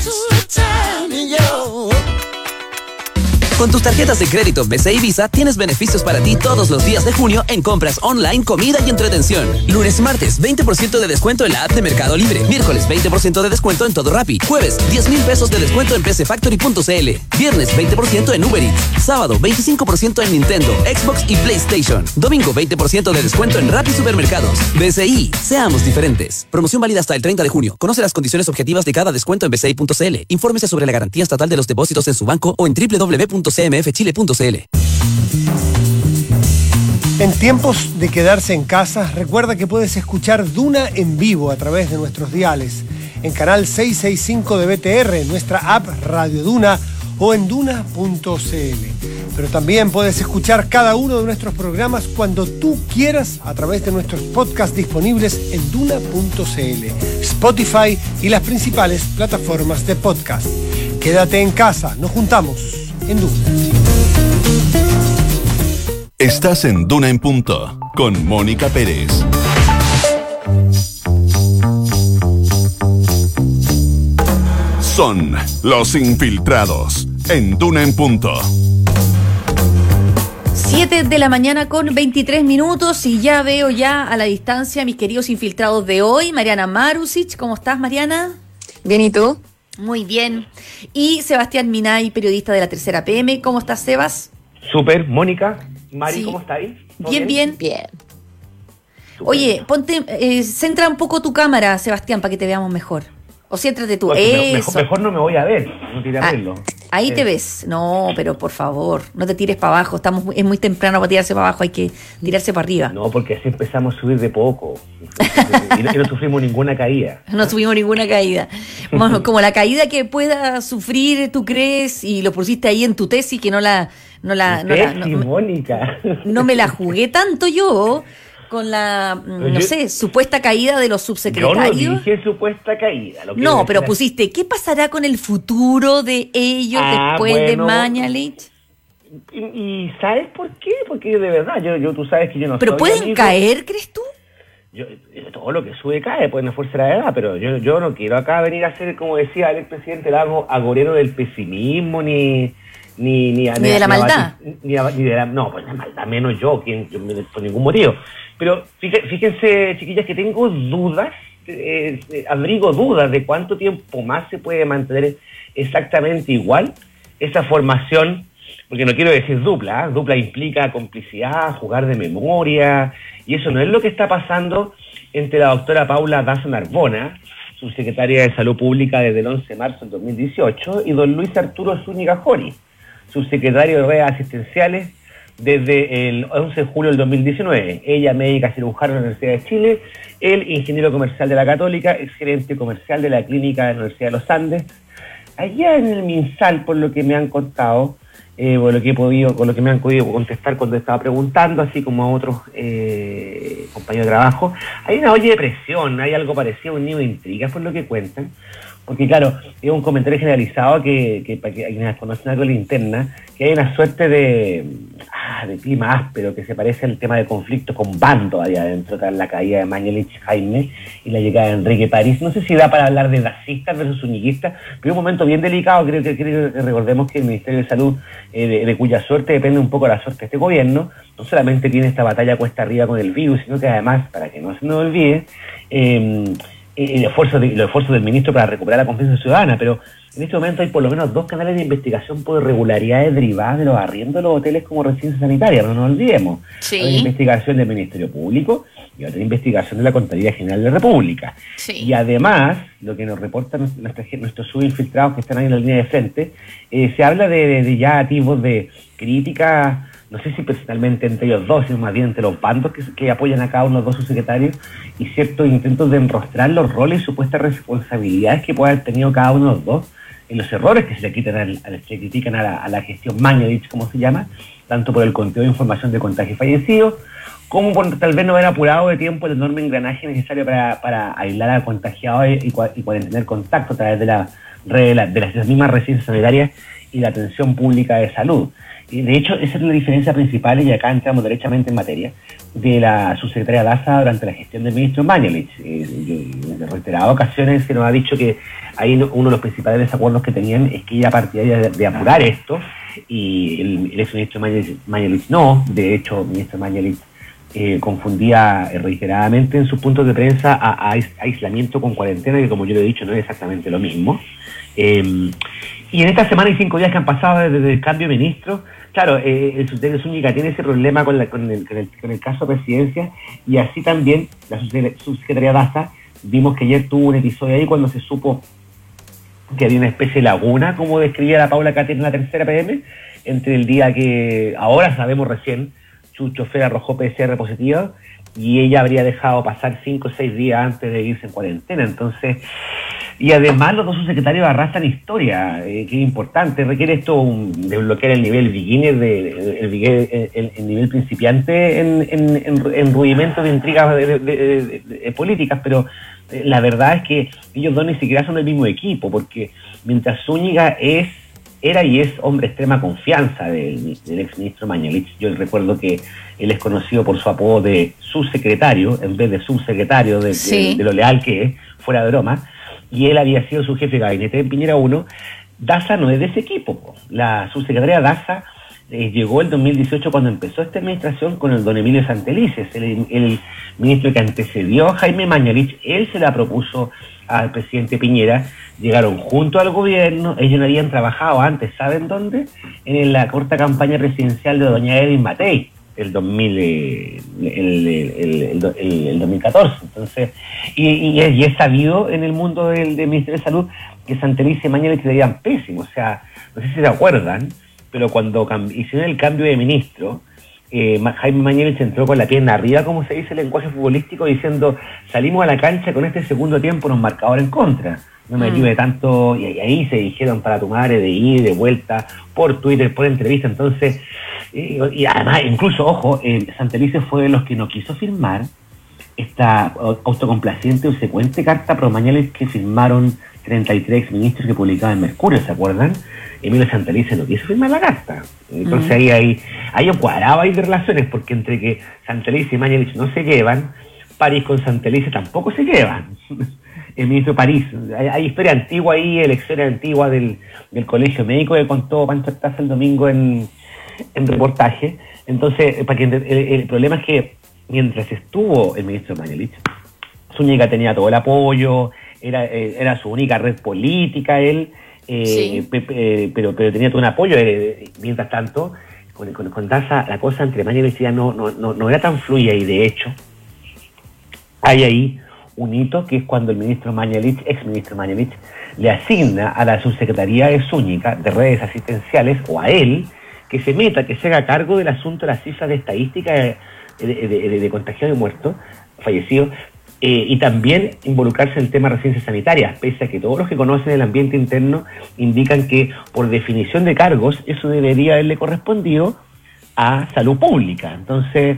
Con tus tarjetas de crédito B C I Visa tienes beneficios para ti todos los días de junio en compras online, comida y entretención. Lunes y martes, veinte por ciento de descuento en la app de Mercado Libre. Miércoles, veinte por ciento de descuento en Todo Rappi. Jueves, diez mil pesos de descuento en p c factory punto c l. Viernes, veinte por ciento en Uber Eats. Sábado, veinticinco por ciento en Nintendo, Xbox y PlayStation. Domingo, veinte por ciento de descuento en Rappi Supermercados. B C I, seamos diferentes. Promoción válida hasta el treinta de junio. Conoce las condiciones objetivas de cada descuento en b c i punto c l. Infórmese sobre la garantía estatal de los depósitos en su banco o en w w w punto c m f chile punto c l. En tiempos de quedarse en casa, recuerda que puedes escuchar Duna en vivo a través de nuestros diales, en canal seiscientos sesenta y cinco de B T R, nuestra app Radio Duna o en duna punto c l. Pero también puedes escuchar cada uno de nuestros programas cuando tú quieras a través de nuestros podcasts disponibles en duna punto c l, Spotify y las principales plataformas de podcast. Quédate en casa, nos juntamos en Duna. Estás en Duna en Punto con Mónica Pérez. Son los infiltrados en Duna en Punto. siete de la mañana con veintitrés minutos y ya veo ya a la distancia a mis queridos infiltrados de hoy. Mariana Marusic, ¿cómo estás, Mariana? Bien, ¿y tú? Muy bien. Y Sebastián Minay, periodista de La Tercera P M. ¿Cómo estás, Sebas? Súper. Mónica, Mari, Sí. ¿cómo estáis? Bien, bien. Bien. Súper. Oye, ponte, eh, centra un poco tu cámara, Sebastián, para que te veamos mejor. O céntrate tú. Pues, me- Eso. mejor, mejor no me voy a ver, no quiero Ah, verlo. ahí Eh, te ves. No, pero por favor, no te tires para abajo. Estamos muy- es muy temprano para tirarse para abajo. Hay que tirarse para arriba. No, No, porque así empezamos a subir de poco. y, no, y no sufrimos ninguna caída. tuvimos ninguna caída. Bueno, como la caída que pueda sufrir, tú crees, y lo pusiste ahí en tu tesis, que no la, no la, no, la- Tesis, no- Mónica. no me la jugué tanto yo con la, mm, no yo- sé, supuesta caída de los Yo no subsecretarios. dije supuesta caída. lo quiero No, decir pero así. pusiste, ¿qué pasará con el futuro de ellos Ah, después de bueno. Mañalich? ¿Y, y sabes por qué? Porque de verdad, yo, yo tú sabes que yo no ¿Pero soy pueden amigo- caer, crees tú? Yo, yo- todo lo que sube cae, pues una fuerza de la edad, pero yo, yo no quiero acá venir a ser, como decía el expresidente Lago, agorero del pesimismo, ni... Ni, ni, Ni de la a- maldad. Ni, a- ni de la, no, pues la maldad, menos yo, quien, yo, por ningún motivo. Pero fíjense, fíjense, chiquillas, que tengo dudas, eh, eh, abrigo dudas de cuánto tiempo más se puede mantener exactamente igual esa formación, porque no quiero decir dupla, ¿eh? Dupla implica complicidad, jugar de memoria, y eso no es lo que está pasando entre la doctora Paula Daza Narbona, subsecretaria de Salud Pública desde el once de marzo del dos mil dieciocho, y don Luis Arturo Zúñiga Jori, subsecretario de redes asistenciales desde el once de julio del dos mil diecinueve. Ella, médica cirujana de la Universidad de Chile, él, ingeniero comercial de la Católica, exgerente comercial de la Clínica de la Universidad de los Andes. Allá en el MinSal, por lo que me han contado, eh, por lo que he podido, con lo que me han podido contestar cuando estaba preguntando, así como a otros eh, compañeros de trabajo, hay una olla de presión, hay algo parecido a un nido de intrigas por lo que cuentan. Porque claro, es un comentario generalizado que, que para que quienes conocen algo de la interna, que hay una suerte de, ah, de clima áspero que se parece al tema de conflicto con Bando allá adentro, tras la caída de Mañalich Jaime y la llegada de Enrique París. No sé si da para hablar de dacistas versus uñiguistas, pero es un momento bien delicado. Creo que, creo que recordemos que el Ministerio de Salud, eh, de, de cuya suerte depende un poco de la suerte de este gobierno, no solamente tiene esta batalla cuesta arriba con el virus, sino que además, para que no se nos olvide, eh, el esfuerzo de, los esfuerzos del ministro para recuperar la confianza ciudadana, pero en este momento hay por lo menos dos canales de investigación por irregularidades derivadas de los arriendos de los hoteles como residencia sanitaria, no nos olvidemos. Sí. Hay una investigación del Ministerio Público y otra investigación de la Contraloría General de la República. Sí. Y además, lo que nos reportan nuestra, nuestros subinfiltrados que están ahí en la línea de frente, eh, se habla de, de, de ya tipos de crítica, no sé si personalmente entre ellos dos, sino más bien entre los bandos que, que apoyan a cada uno de los dos subsecretarios, y ciertos intentos de enrostrar los roles y supuestas responsabilidades que pueda haber tenido cada uno de los dos en los errores que se le quitan al, al, se critican a la, a la gestión Mañalich, como se llama, tanto por el conteo de información de contagios fallecidos, como por tal vez no haber apurado de tiempo el enorme engranaje necesario para, para aislar a contagiados y, y cuarentenar contacto a través de, la, de, la, de las mismas residencias sanitarias y la atención pública de salud. Y de hecho, esa es la diferencia principal, y acá entramos derechamente en materia, de la subsecretaria Daza durante la gestión del ministro Mañalich. Eh, en reiteradas ocasiones se nos ha dicho que ahí uno de los principales desacuerdos que tenían es que ella partidaria de, de apurar esto, y el, el exministro Mañalich, Mañalich no. De hecho, el ministro Mañalich eh, confundía reiteradamente en sus puntos de prensa a, a aislamiento con cuarentena, que como yo le he dicho no es exactamente lo mismo. Eh, y en esta semana y cinco días que han pasado desde el cambio de ministro, claro, eh, el subsecretario Zúñiga tiene ese problema con, la, con, el, con, el, con el caso de presidencia, y así también la subsecretaria Daza, vimos que ayer tuvo un episodio ahí cuando se supo que había una especie de laguna, como describía la Paula Catena en la tercera P M, entre el día que ahora sabemos recién su chofer arrojó P C R positiva y ella habría dejado pasar cinco o seis días antes de irse en cuarentena. Entonces, y además los dos subsecretarios arrastran historia, eh, que es importante. Requiere esto un, desbloquear el nivel beginner, de, el, el, el, el nivel principiante en, en, en, en rudimentos de intrigas de, de, de, de, de políticas, pero eh, la verdad es que ellos dos ni siquiera son del mismo equipo, porque mientras Zúñiga es era y es hombre extrema confianza del, del exministro Mañalich. Yo recuerdo que él es conocido por su apodo de subsecretario, en vez de subsecretario, de, sí. de, de lo leal que es, fuera de broma, y él había sido su jefe de gabinete en Piñera uno. Daza no es de ese equipo. La subsecretaria Daza eh, llegó el dos mil dieciocho cuando empezó esta administración con el don Emilio Santelices, el, el ministro que antecedió a Jaime Mañalich. Él se la propuso al presidente Piñera, llegaron junto al gobierno, ellos no habían trabajado antes, ¿saben dónde? En la corta campaña presidencial de doña Edith Matei, el dos mil, eh, el, el, el, el, el dos mil catorce. Entonces, y, y, y es sabido en el mundo del, del Ministerio de Salud que Santelices y Mañalich se veían pésimos. O sea, no sé si se acuerdan, pero cuando hicieron el cambio de ministro, Eh, Jaime Mañalich entró con la pierna arriba, como se dice el lenguaje futbolístico, diciendo: salimos a la cancha con este segundo tiempo, nos marcador en contra, no me ayude mm. tanto, y, y ahí se dijeron para tu madre de ir, de vuelta, por Twitter, por entrevista. Entonces, eh, y además, incluso, ojo, eh, Santelices fue de los que no quiso firmar esta autocomplaciente o secuente carta pro Mañalich que firmaron treinta y tres exministros que publicaban en Mercurio, ¿se acuerdan? Emilio Santelices no quiso firmar la carta. Entonces uh-huh. ahí hay, hay un cuadrado ahí de relaciones, porque entre que Santelices y Mañalich no se llevan, París con Santelices tampoco se llevan. El ministro París, hay, hay historia antigua ahí, elecciones antiguas del, del colegio médico que contó Pancho Artaza el domingo en, en reportaje. Entonces, para que el, el problema es que mientras estuvo el ministro Mañalich, Zúñiga tenía todo el apoyo, era, era su única red política él, eh, sí. pe, pe, pero, pero tenía todo un apoyo. Eh, mientras tanto, con, con, con Daza, la cosa entre Mañalich y no, no, no, no era tan fluida, y de hecho hay ahí un hito que es cuando el ministro Mañalich, ex ministro Mañalich, le asigna a la subsecretaría de Zúñiga de redes asistenciales, o a él, que se meta, que se haga cargo del asunto de las cifras de estadística de, de, de, de, de contagiados y muertos, fallecidos, eh, y también involucrarse en el tema de residencias sanitarias, pese a que todos los que conocen el ambiente interno indican que por definición de cargos eso debería haberle correspondido a salud pública. Entonces,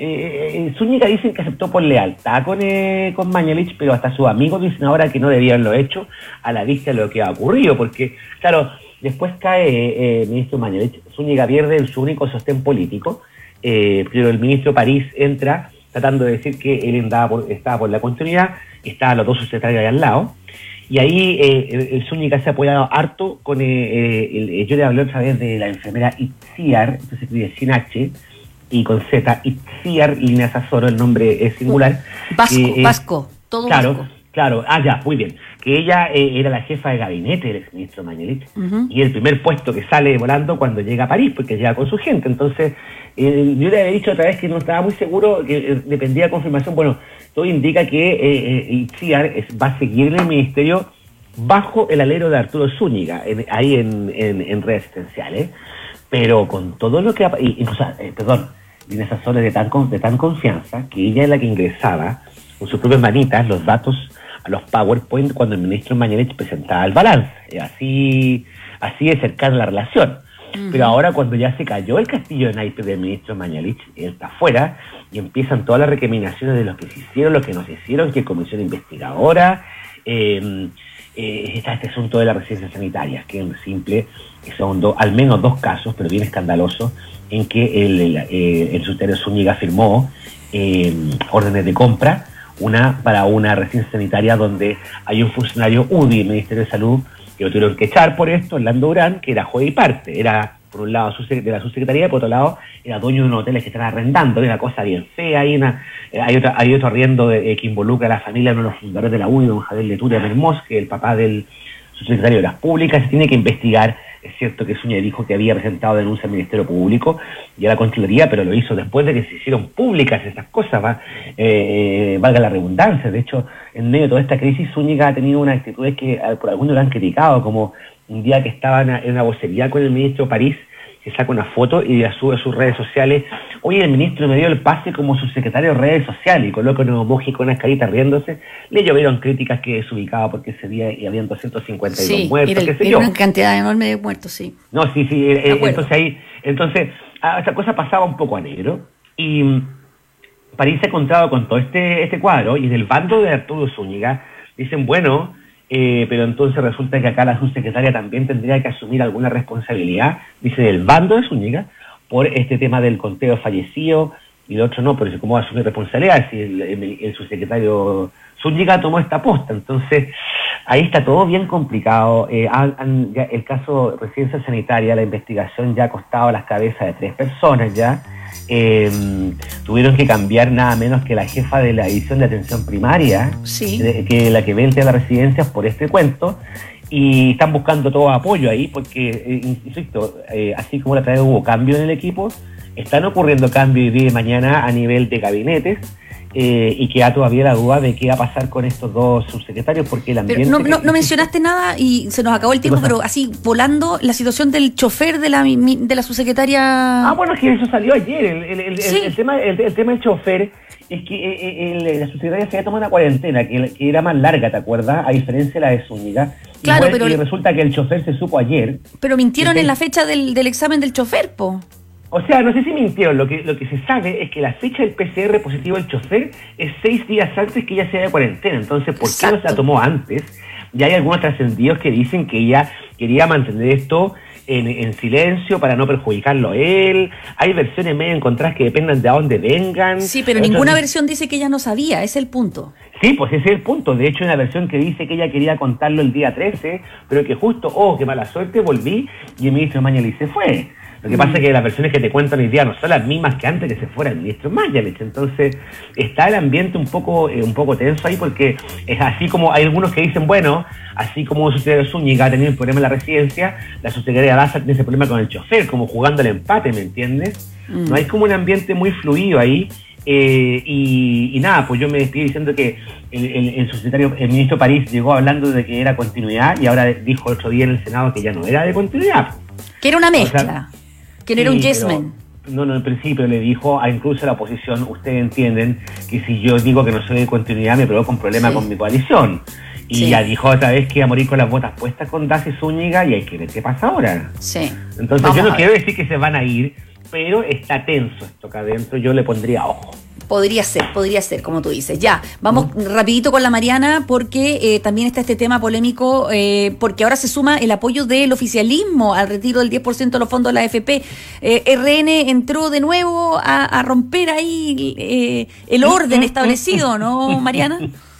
eh, Zúñiga dicen que aceptó por lealtad con, eh, con Mañalich, pero hasta sus amigos dicen ahora que no debían haberlo hecho a la vista de lo que ha ocurrido, porque, claro, después cae eh, el ministro Mañalich, Zúñiga pierde su único sostén político, eh, pero el ministro París entra tratando de decir que él andaba por, estaba por la continuidad, estaban los dos secretarios ahí al lado, y ahí eh, el, el Zúñiga se ha apoyado harto con, eh, eh, el, yo le hablé otra vez de la enfermera Itziar, entonces se escribe sin H y con Z, Itziar Líneas Azoro, el nombre es singular. Vasco, eh, eh, Vasco, todo claro, Vasco. Claro, ah, ya, muy bien. Que ella eh, era la jefa de gabinete del exministro Mañalich, uh-huh. y el primer puesto que sale volando cuando llega a París, porque llega con su gente. Entonces, eh, yo le había dicho otra vez que no estaba muy seguro, que eh, dependía de confirmación. Bueno, todo indica que eh, eh, Itziar es, va a seguir en el ministerio bajo el alero de Arturo Zúñiga, en, ahí en, en, en redes asistenciales. Pero con todo lo que... Ha, incluso, eh, perdón, en esas zonas de tan, de tan confianza, que ella es la que ingresaba con sus propias manitas los datos a los PowerPoint cuando el ministro Mañalich presentaba el balance. Así, así de cercana la relación. Uh-huh. Pero ahora, cuando ya se cayó el castillo de naipes del ministro Mañalich, él está afuera y empiezan todas las recriminaciones de lo que se hicieron, lo que no se hicieron, que comisión investigadora, eh, eh, está este asunto de las residencias sanitarias, que en simple son do, al menos dos casos, pero bien escandalosos, en que el, el, el, el subsecretario Zúñiga firmó eh, órdenes de compra, una para una residencia sanitaria donde hay un funcionario U D I del Ministerio de Salud que lo tuvieron que echar por esto, Orlando Urán, que era juez y parte, era por un lado de la subsecretaría y por otro lado era dueño de unos hoteles que están arrendando, era una cosa bien fea, hay, una, hay, otra, hay otro arriendo de, eh, que involucra a la familia de uno de los fundadores de la U D I, don Javier Leturia Mermós, que es el papá del subsecretario de las Públicas. Se tiene que investigar. Es cierto que Zúñiga dijo que había presentado denuncia al Ministerio Público y a la Contraloría, pero lo hizo después de que se hicieron públicas estas cosas, ¿va? Eh, valga la redundancia. De hecho, en medio de toda esta crisis, Zúñiga ha tenido unas actitudes que por algunos lo han criticado, como un día que estaba en una vocería con el ministro París, que saca una foto y la sube a sus redes sociales. Oye, el ministro me dio el pase como subsecretario de redes sociales y coloca un emoji con unas caritas riéndose. Le llovieron críticas que es ubicado porque ese día habían doscientos cincuenta y dos sí, muertos, era, qué sé era yo. Una cantidad enorme de muertos, sí. No, sí, sí, eh, entonces ahí, entonces, esta cosa pasaba un poco a negro y París se ha encontrado con todo este, este cuadro y en el bando de Arturo Zúñiga dicen, bueno, Eh, pero entonces resulta que acá la subsecretaria también tendría que asumir alguna responsabilidad, dice, del bando de Zúñiga, por este tema del conteo fallecido, y el otro no, pero ¿cómo va a asumir responsabilidad si el, el, el subsecretario Zúñiga tomó esta posta? Entonces, ahí está todo bien complicado. Eh, han, han, ya el caso de residencia sanitaria, la investigación ya ha costado las cabezas de tres personas ya. Eh, tuvieron que cambiar nada menos que la jefa de la división de atención primaria, sí. de, que la que vende a las residencias por este cuento, y están buscando todo apoyo ahí porque, eh, insisto, eh, así como la otra vez hubo cambio en el equipo, están ocurriendo cambios hoy día y mañana a nivel de gabinetes. Eh, y queda todavía la duda de qué va a pasar con estos dos subsecretarios, porque el ambiente... Pero no, no, no mencionaste nada y se nos acabó el tiempo, pero así, volando, la situación del chofer de la de la subsecretaria... Ah, bueno, es que eso salió ayer. El, el, el, ¿Sí? el, el, tema, el, el tema del chofer es que el, el, la subsecretaria se había tomado una cuarentena, que, que era más larga, ¿te acuerdas? A diferencia de la de Zúñiga. Claro, y, pero... y resulta que el chofer se supo ayer. Pero mintieron que, en la fecha del, del examen del chofer, po. O sea, no sé si mintieron, lo que lo que se sabe es que la fecha del P C R positivo del chofer es seis días antes que ella se vaya de cuarentena. Entonces, ¿por Exacto. qué no se la tomó antes? Ya hay algunos trascendidos que dicen que ella quería mantener esto en, en silencio para no perjudicarlo a él. Hay versiones medio encontradas que dependen de a dónde vengan. Sí, pero Otros ninguna dicen... versión dice que ella no sabía, ese es el punto. Sí, pues ese es el punto. De hecho, hay una versión que dice que ella quería contarlo el día trece, pero que justo, oh, qué mala suerte, volví y el ministro Mañalich se fue. Lo que pasa es que las versiones que te cuentan hoy día no son las mismas que antes que se fuera el ministro Mañalich. Entonces, está el ambiente un poco eh, un poco tenso ahí, porque es así como hay algunos que dicen, bueno, así como el subsecretario Zúñiga ha tenido un problema en la residencia, la subsecretaria Daza tiene ese problema con el chofer, como jugando al empate, ¿me entiendes? Mm. No hay como un ambiente muy fluido ahí. Eh, y, y nada, pues yo me despido diciendo que el, el, el subsecretario, el ministro París llegó hablando de que era continuidad y ahora dijo el otro día en el Senado que ya no era de continuidad. Que era una mezcla. O sea, Que no sí, era un yes pero, man. No, no, en principio le dijo a incluso a la oposición, ustedes entienden que si yo digo que no soy de continuidad me provoca un problema sí. con mi coalición. Y sí. ya dijo otra vez que iba a morir con las botas puestas con Daci Zúñiga y hay que ver qué pasa ahora. Sí. Entonces Vamos yo no quiero decir que se van a ir, pero está tenso esto acá adentro, yo le pondría ojo. Podría ser, podría ser, como tú dices. Ya, vamos mm. rapidito con la Mariana, porque eh, también está este tema polémico, eh, porque ahora se suma el apoyo del oficialismo al retiro del diez por ciento de los fondos de la A F P. Eh, R N entró de nuevo a, a romper ahí eh, el orden establecido, ¿no, Mariana?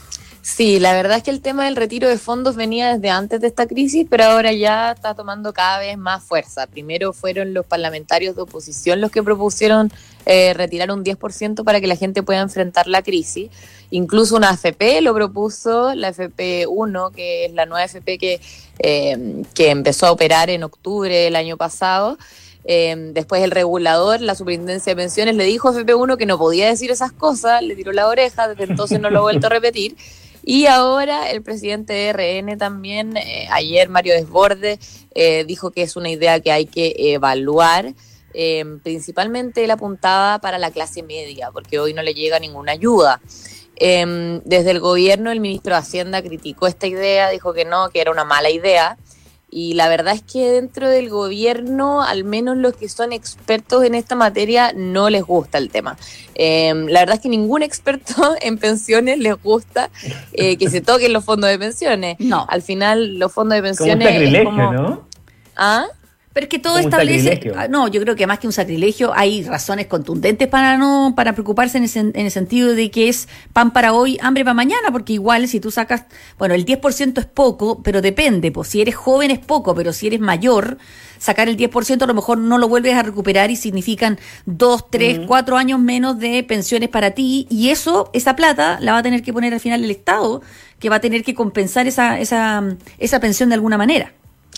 Sí, la verdad es que el tema del retiro de fondos venía desde antes de esta crisis, pero ahora ya está tomando cada vez más fuerza. Primero fueron los parlamentarios de oposición los que propusieron eh, retirar un diez por ciento para que la gente pueda enfrentar la crisis. Incluso una A F P lo propuso, la A F P uno, que es la nueva A F P que, eh, que empezó a operar en octubre del año pasado. Eh, después el regulador, la superintendencia de pensiones, le dijo a A F P uno que no podía decir esas cosas, le tiró la oreja, desde entonces no lo ha vuelto a repetir. Y ahora el presidente de R N también, eh, ayer Mario Desbordes, eh, dijo que es una idea que hay que evaluar. Eh, principalmente él apuntaba para la clase media, porque hoy no le llega ninguna ayuda. Eh, desde el gobierno, el ministro de Hacienda criticó esta idea, dijo que no, que era una mala idea. Y la verdad es que dentro del gobierno, al menos los que son expertos en esta materia, no les gusta el tema. Eh, la verdad es que ningún experto en pensiones les gusta eh, que se toquen los fondos de pensiones. No. Al final, los fondos de pensiones... Como un sacrilegio, es como, ¿no? ¿Ah? Pero es que todo establece, no, yo creo que más que un sacrilegio hay razones contundentes para no, para preocuparse en, ese, en el sentido de que es pan para hoy, hambre para mañana, porque igual si tú sacas, bueno, el diez por ciento es poco, pero depende, pues si eres joven es poco, pero si eres mayor, sacar el diez por ciento a lo mejor no lo vuelves a recuperar y significan dos, tres, uh-huh. cuatro años menos de pensiones para ti, y eso, esa plata la va a tener que poner al final el Estado, que va a tener que compensar esa, esa, esa pensión de alguna manera.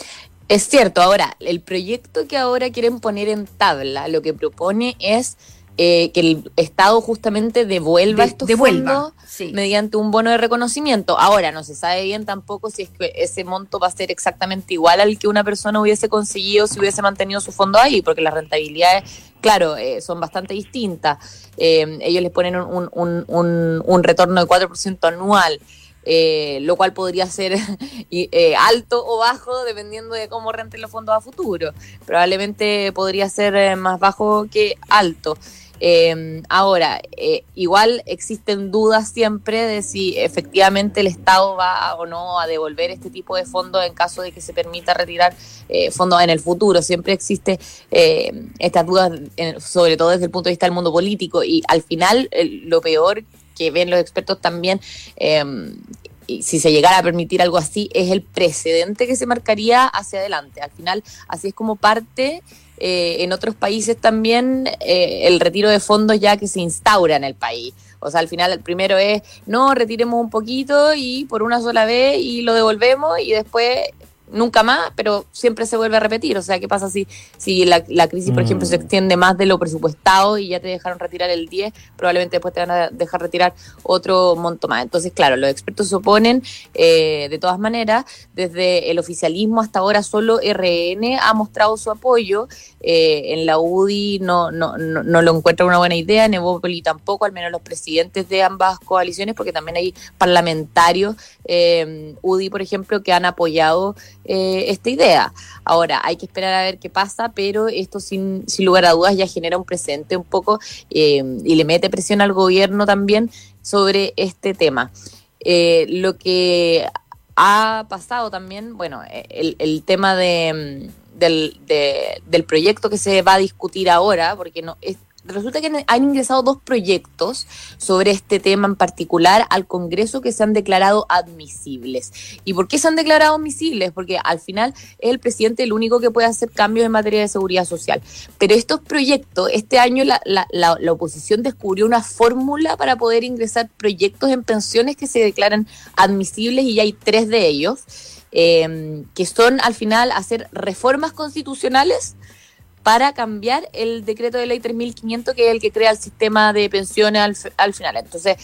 Es cierto, ahora, el proyecto que ahora quieren poner en tabla, lo que propone es eh, que el Estado justamente devuelva de, estos devuelva, fondos sí. mediante un bono de reconocimiento. Ahora, no se sabe bien tampoco si es que ese monto va a ser exactamente igual al que una persona hubiese conseguido si hubiese mantenido su fondo ahí, porque las rentabilidades, claro, eh, son bastante distintas. Eh, ellos les ponen un, un, un, un retorno de cuatro por ciento anual. Eh, lo cual podría ser eh, alto o bajo dependiendo de cómo renten los fondos a futuro. Probablemente podría ser eh, más bajo que alto. Eh, ahora, eh, igual existen dudas siempre de si efectivamente el Estado va o no a devolver este tipo de fondos en caso de que se permita retirar eh, fondos en el futuro. Siempre existe eh, estas dudas, eh, sobre todo desde el punto de vista del mundo político, y al final eh, lo peor que ven los expertos también, eh, y si se llegara a permitir algo así, es el precedente que se marcaría hacia adelante. Al final, así es como parte eh, en otros países también eh, el retiro de fondos ya que se instaura en el país. O sea, al final el primero es, no, retiremos un poquito y por una sola vez y lo devolvemos y después nunca más, pero siempre se vuelve a repetir. O sea, ¿qué pasa si, si la, la crisis, por mm. ejemplo, se extiende más de lo presupuestado y ya te dejaron retirar el diez, probablemente después te van a dejar retirar otro monto más? Entonces, claro, los expertos se oponen eh, de todas maneras. Desde el oficialismo hasta ahora solo R N ha mostrado su apoyo. Eh, en la U D I no, no, no, no lo encuentra una buena idea, en Evópoli tampoco, al menos los presidentes de ambas coaliciones, porque también hay parlamentarios, eh, U D I, por ejemplo, que han apoyado Eh, esta idea. Ahora, hay que esperar a ver qué pasa, pero esto sin, sin lugar a dudas ya genera un precedente un poco eh, y le mete presión al gobierno también sobre este tema. Eh, lo que ha pasado también, bueno, el, el tema de, del, de, del proyecto que se va a discutir ahora, porque no es resulta que han ingresado dos proyectos sobre este tema en particular al Congreso que se han declarado admisibles. ¿Y por qué se han declarado admisibles? Porque al final es el presidente el único que puede hacer cambios en materia de seguridad social. Pero estos proyectos, este año la, la, la, la oposición descubrió una fórmula para poder ingresar proyectos en pensiones que se declaran admisibles, y ya hay tres de ellos, eh, que son al final hacer reformas constitucionales para cambiar el decreto de ley tres mil quinientos, que es el que crea el sistema de pensiones al, al final. Entonces,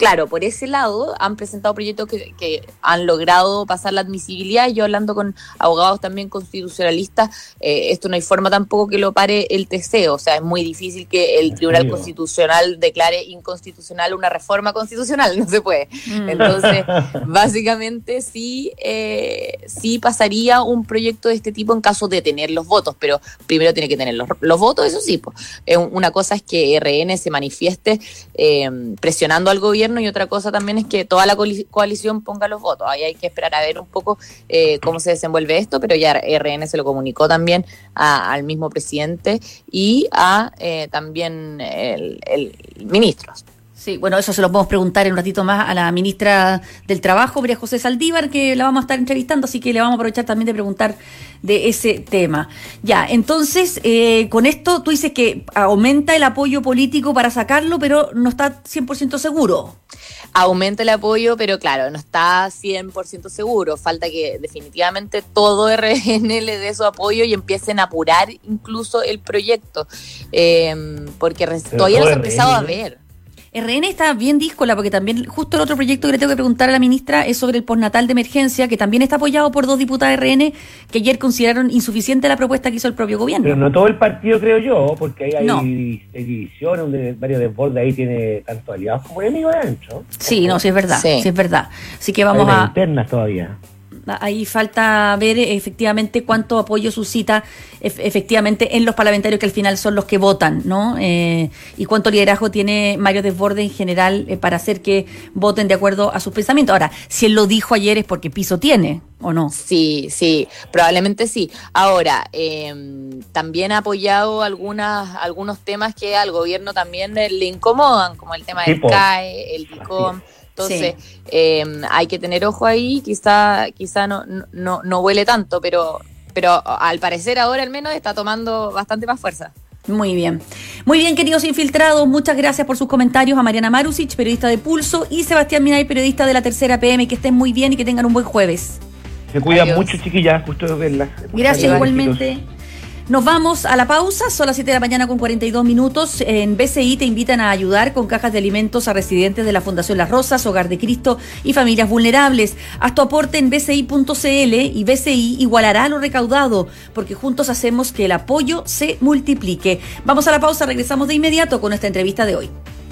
claro, por ese lado han presentado proyectos que, que han logrado pasar la admisibilidad. Yo hablando con abogados también constitucionalistas, eh, esto no hay forma tampoco que lo pare el T C, o sea, es muy difícil que el Tribunal Constitucional declare inconstitucional una reforma constitucional, no se puede. Mm. Entonces, básicamente sí, eh, sí pasaría un proyecto de este tipo en caso de tener los votos, pero primero tiene que tener los, los votos, eso sí, pues. Eh, una cosa es que R N se manifieste eh, presionando al gobierno, y otra cosa también es que toda la coalición ponga los votos. Ahí hay que esperar a ver un poco eh, cómo se desenvuelve esto, pero ya R N se lo comunicó también a, al mismo presidente y a eh, también el, el ministro. Sí, bueno, eso se lo podemos preguntar en un ratito más a la ministra del Trabajo, María José Saldívar, que la vamos a estar entrevistando, así que le vamos a aprovechar también de preguntar de ese tema. Ya, entonces, eh, con esto tú dices que aumenta el apoyo político para sacarlo, pero no está cien por ciento seguro. Aumenta el apoyo, pero claro, no está cien por ciento seguro. Falta que definitivamente todo R N le dé su apoyo y empiecen a apurar incluso el proyecto, eh, porque todavía no se ha empezado a ver. R N está bien díscola, porque también justo el otro proyecto que le tengo que preguntar a la ministra es sobre el postnatal de emergencia, que también está apoyado por dos diputadas R N que ayer consideraron insuficiente la propuesta que hizo el propio gobierno. Pero no todo el partido, creo yo, porque ahí hay, no. hay divisiones, donde varios desbordes ahí tiene tanto aliados como enemigos adentro. Sí, no, sí es verdad, sí, sí es verdad. Así que vamos hay a... internas todavía. Ahí falta ver efectivamente cuánto apoyo suscita efectivamente en los parlamentarios, que al final son los que votan, ¿no? Eh, y cuánto liderazgo tiene Mario Desbordes en general eh, para hacer que voten de acuerdo a sus pensamientos. Ahora, si él lo dijo ayer es porque piso tiene, ¿o no? Sí, sí, probablemente sí. Ahora, eh, también ha apoyado algunas, algunos temas que al gobierno también le incomodan, como el tema del C A E, el DICOM. Entonces, sí. eh, hay que tener ojo ahí, quizá quizá no no no huele tanto, pero pero al parecer ahora al menos está tomando bastante más fuerza. Muy bien. Muy bien, queridos infiltrados, muchas gracias por sus comentarios a Mariana Marusic, periodista de Pulso, y Sebastián Minay, periodista de La Tercera P M. Que estén muy bien y que tengan un buen jueves. Se cuidan mucho, chiquillas, gusto de verlas. Gracias, igualmente. Nos vamos a la pausa, son las siete de la mañana con cuarenta y dos minutos. En B C I te invitan a ayudar con cajas de alimentos a residentes de la Fundación Las Rosas, Hogar de Cristo y familias vulnerables. Haz tu aporte en b c i punto c l y B C I igualará lo recaudado, porque juntos hacemos que el apoyo se multiplique. Vamos a la pausa, regresamos de inmediato con nuestra entrevista de hoy.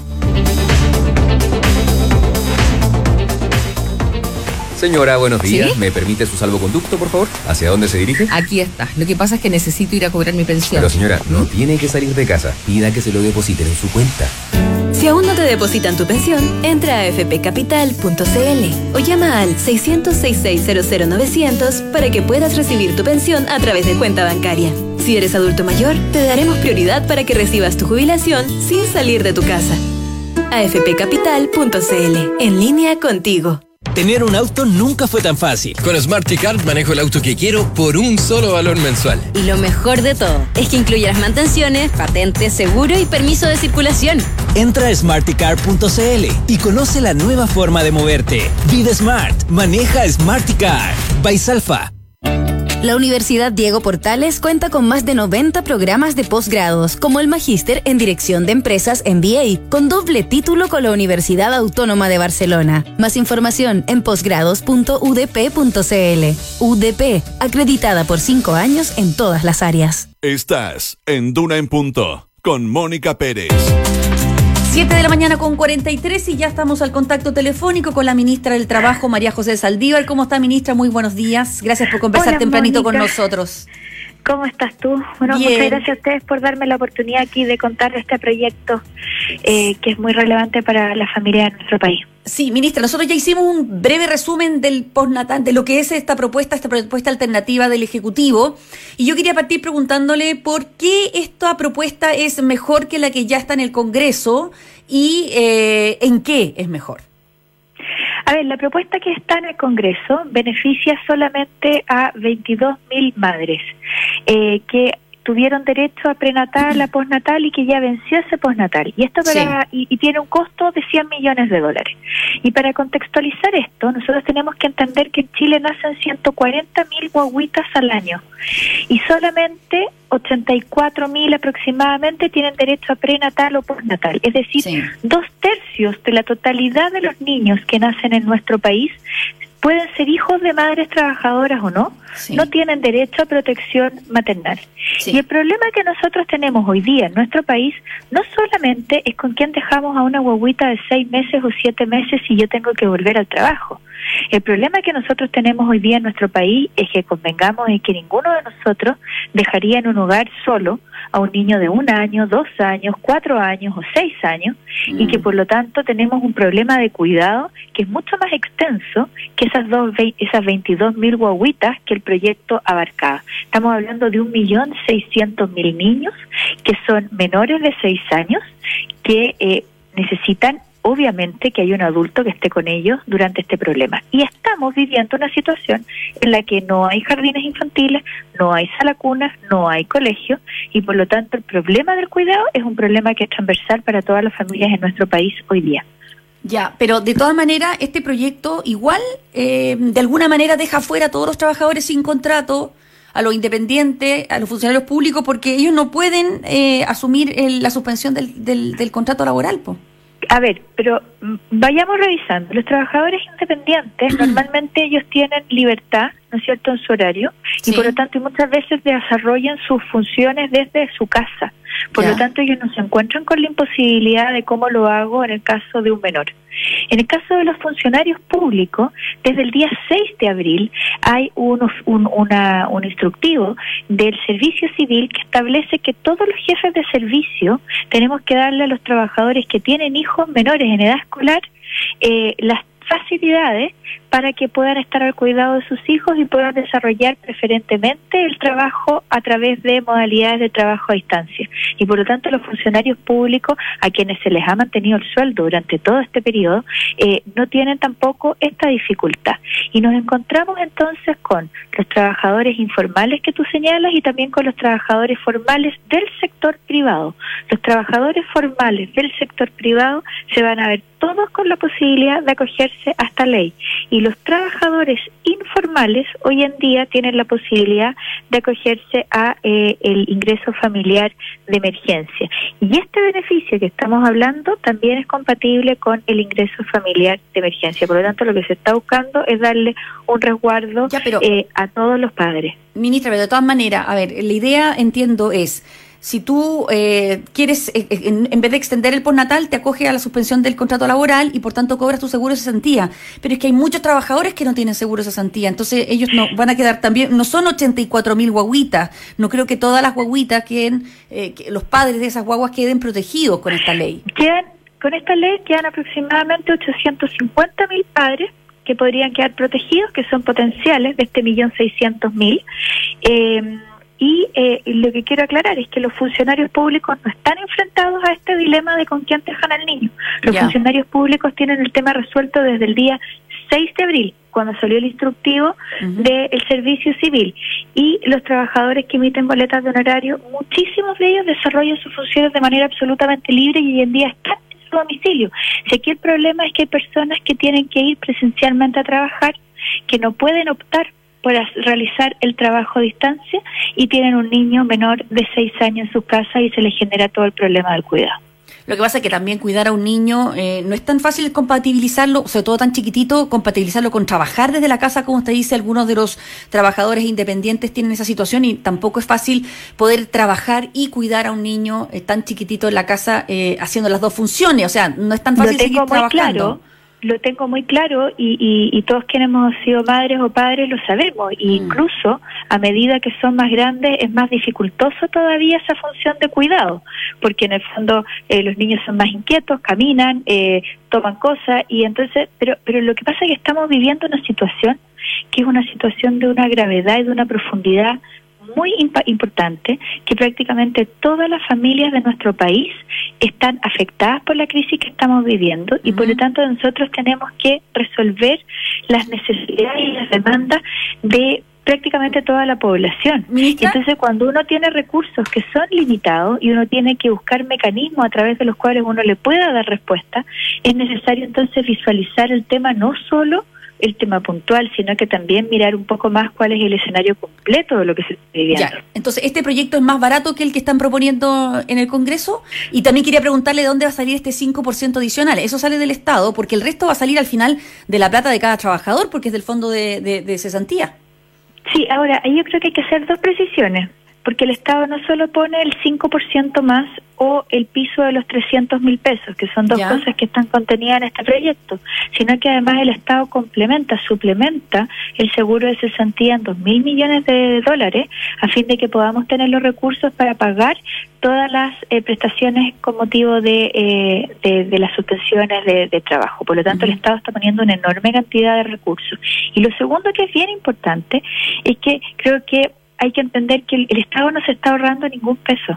Señora, buenos días. ¿Sí? ¿Me permite su salvoconducto, por favor? ¿Hacia dónde se dirige? Aquí está. Lo que pasa es que necesito ir a cobrar mi pensión. Pero señora, no tiene que salir de casa. Pida que se lo depositen en su cuenta. Si aún no te depositan tu pensión, entra a f p capital punto c l o llama al seiscientos sesenta y seis cero cero novecientos para que puedas recibir tu pensión a través de cuenta bancaria. Si eres adulto mayor, te daremos prioridad para que recibas tu jubilación sin salir de tu casa. a f p capital punto c l, en línea contigo. Tener un auto nunca fue tan fácil. Con Smarticard manejo el auto que quiero por un solo valor mensual. Y lo mejor de todo es que incluye las mantenciones, patente, seguro y permiso de circulación. Entra a smarticard punto c l y conoce la nueva forma de moverte. Vive Smart. Maneja Smarticard. Baisalfa. La Universidad Diego Portales cuenta con más de noventa programas de posgrados, como el Magíster en Dirección de Empresas M B A, con doble título con la Universidad Autónoma de Barcelona. Más información en posgrados punto u d p punto c l. U D P, acreditada por cinco años en todas las áreas. Estás en Duna en Punto, con Mónica Pérez. siete de la mañana con cuarenta y tres y ya estamos al contacto telefónico con la ministra del Trabajo, María José Saldívar. ¿Cómo está, ministra? Muy buenos días. Gracias por conversar Hola, tempranito Mónica. con nosotros. ¿Cómo estás tú? Bueno, Bien. Muchas gracias a ustedes por darme la oportunidad aquí de contar este proyecto eh, que es muy relevante para la familia de nuestro país. Sí, ministra, nosotros ya hicimos un breve resumen del postnatal, de lo que es esta propuesta, esta propuesta alternativa del Ejecutivo, y yo quería partir preguntándole por qué esta propuesta es mejor que la que ya está en el Congreso y eh, en qué es mejor. A ver, la propuesta que está en el Congreso beneficia solamente a veintidós mil madres eh, que tuvieron derecho a prenatal, a postnatal y que ya venció ese postnatal. Y esto para, sí. y, y tiene un costo de cien millones de dólares. Y para contextualizar esto, nosotros tenemos que entender que en Chile nacen ciento cuarenta mil guaguitas al año y solamente ochenta y cuatro mil aproximadamente tienen derecho a prenatal o postnatal. Es decir, sí. dos tercios de la totalidad de los niños que nacen en nuestro país pueden ser hijos de madres trabajadoras o no, sí. no tienen derecho a protección maternal. Sí. Y el problema que nosotros tenemos hoy día en nuestro país no solamente es con quién dejamos a una guaguita de seis meses o siete meses si yo tengo que volver al trabajo. El problema que nosotros tenemos hoy día en nuestro país es que convengamos en que ninguno de nosotros dejaría en un hogar solo a un niño de un año, dos años, cuatro años o seis años mm. y que por lo tanto tenemos un problema de cuidado que es mucho más extenso que esas dos esas veintidós mil guaguitas que el proyecto abarcaba. Estamos hablando de un millón seiscientos mil niños que son menores de seis años que eh, necesitan obviamente que hay un adulto que esté con ellos durante este problema. Y estamos viviendo una situación en la que no hay jardines infantiles, no hay sala cunas, no hay colegio, y por lo tanto el problema del cuidado es un problema que es transversal para todas las familias en nuestro país hoy día. Ya, pero de todas maneras, este proyecto igual, eh, de alguna manera deja fuera a todos los trabajadores sin contrato, a los independientes, a los funcionarios públicos, porque ellos no pueden eh, asumir el, la suspensión del, del, del contrato laboral, pues. A ver, pero vayamos revisando. Los trabajadores independientes, normalmente ellos tienen libertad, ¿no es cierto?, en su horario, sí. y por lo tanto muchas veces desarrollan sus funciones desde su casa. Por yeah. lo tanto, ellos no se encuentran con la imposibilidad de cómo lo hago en el caso de un menor. En el caso de los funcionarios públicos, desde el día seis de abril hay un, un, una, un instructivo del Servicio Civil que establece que todos los jefes de servicio tenemos que darle a los trabajadores que tienen hijos menores en edad escolar eh, las facilidades para que puedan estar al cuidado de sus hijos y puedan desarrollar preferentemente el trabajo a través de modalidades de trabajo a distancia. Y por lo tanto los funcionarios públicos, a quienes se les ha mantenido el sueldo durante todo este periodo, eh, no tienen tampoco esta dificultad. Y nos encontramos entonces con los trabajadores informales que tú señalas y también con los trabajadores formales del sector privado. Los trabajadores formales del sector privado se van a ver todos con la posibilidad de acogerse a esta ley. Y los trabajadores informales hoy en día tienen la posibilidad de acogerse a eh, el ingreso familiar de emergencia. Y este beneficio que estamos hablando también es compatible con el ingreso familiar de emergencia. Por lo tanto, lo que se está buscando es darle un resguardo ya, pero, eh, a todos los padres. Ministra, pero de todas maneras, a ver, la idea, entiendo, es... Si tú eh, quieres, eh, en, en vez de extender el postnatal, te acoges a la suspensión del contrato laboral y por tanto cobras tu seguro de cesantía. Pero es que hay muchos trabajadores que no tienen seguro de cesantía, entonces ellos no van a quedar también, no son ochenta y cuatro mil guaguitas. No creo que todas las guaguitas queden, eh, que los padres de esas guaguas queden protegidos con esta ley. Quedan, con esta ley quedan aproximadamente ochocientos cincuenta mil padres que podrían quedar protegidos, que son potenciales de este millón seiscientos mil. Eh, Y eh, lo que quiero aclarar es que los funcionarios públicos no están enfrentados a este dilema de con quién dejan al niño. Los yeah. funcionarios públicos tienen el tema resuelto desde el día seis de abril, cuando salió el instructivo uh-huh. del Servicio Civil. Y los trabajadores que emiten boletas de honorario, muchísimos de ellos desarrollan sus funciones de manera absolutamente libre y hoy en día están en su domicilio. Si aquí el problema es que hay personas que tienen que ir presencialmente a trabajar, que no pueden optar por realizar el trabajo a distancia y tienen un niño menor de seis años en su casa y se les genera todo el problema del cuidado. Lo que pasa es que también cuidar a un niño eh, no es tan fácil compatibilizarlo, sobre todo tan chiquitito, compatibilizarlo con trabajar desde la casa, como usted dice. Algunos de los trabajadores independientes tienen esa situación y tampoco es fácil poder trabajar y cuidar a un niño eh, tan chiquitito en la casa eh, haciendo las dos funciones. O sea, no es tan fácil seguir trabajando. Claro. Lo tengo muy claro y, y, y todos quienes hemos sido madres o padres lo sabemos. E incluso a medida que son más grandes es más dificultoso todavía esa función de cuidado, porque en el fondo eh, los niños son más inquietos, caminan, eh, toman cosas y entonces, pero, pero lo que pasa es que estamos viviendo una situación que es una situación de una gravedad y de una profundidad muy imp- importante, que prácticamente todas las familias de nuestro país están afectadas por la crisis que estamos viviendo y uh-huh. por lo tanto nosotros tenemos que resolver las necesidades y las demandas de prácticamente toda la población. ¿Ministra? Entonces, cuando uno tiene recursos que son limitados y uno tiene que buscar mecanismos a través de los cuales uno le pueda dar respuesta, es necesario entonces visualizar el tema, no solo el tema puntual, sino que también mirar un poco más cuál es el escenario completo de lo que se está viviendo. Ya. Entonces, ¿este proyecto es más barato que el que están proponiendo en el Congreso? Y también quería preguntarle de dónde va a salir este cinco por ciento adicional. Eso sale del Estado, porque el resto va a salir al final de la plata de cada trabajador, porque es del fondo de, de, de cesantía. Sí, ahora, ahí yo creo que hay que hacer dos precisiones, porque el Estado no solo pone el cinco por ciento más o el piso de los trescientos mil pesos, que son dos ya. cosas que están contenidas en este proyecto, sino que además el Estado complementa, suplementa el seguro de cesantía en dos mil millones de dólares, a fin de que podamos tener los recursos para pagar todas las eh, prestaciones con motivo de, eh, de, de las suspensiones de, de trabajo. Por lo tanto, uh-huh. el Estado está poniendo una enorme cantidad de recursos. Y lo segundo que es bien importante es que creo que hay que entender que el, el Estado no se está ahorrando ningún peso.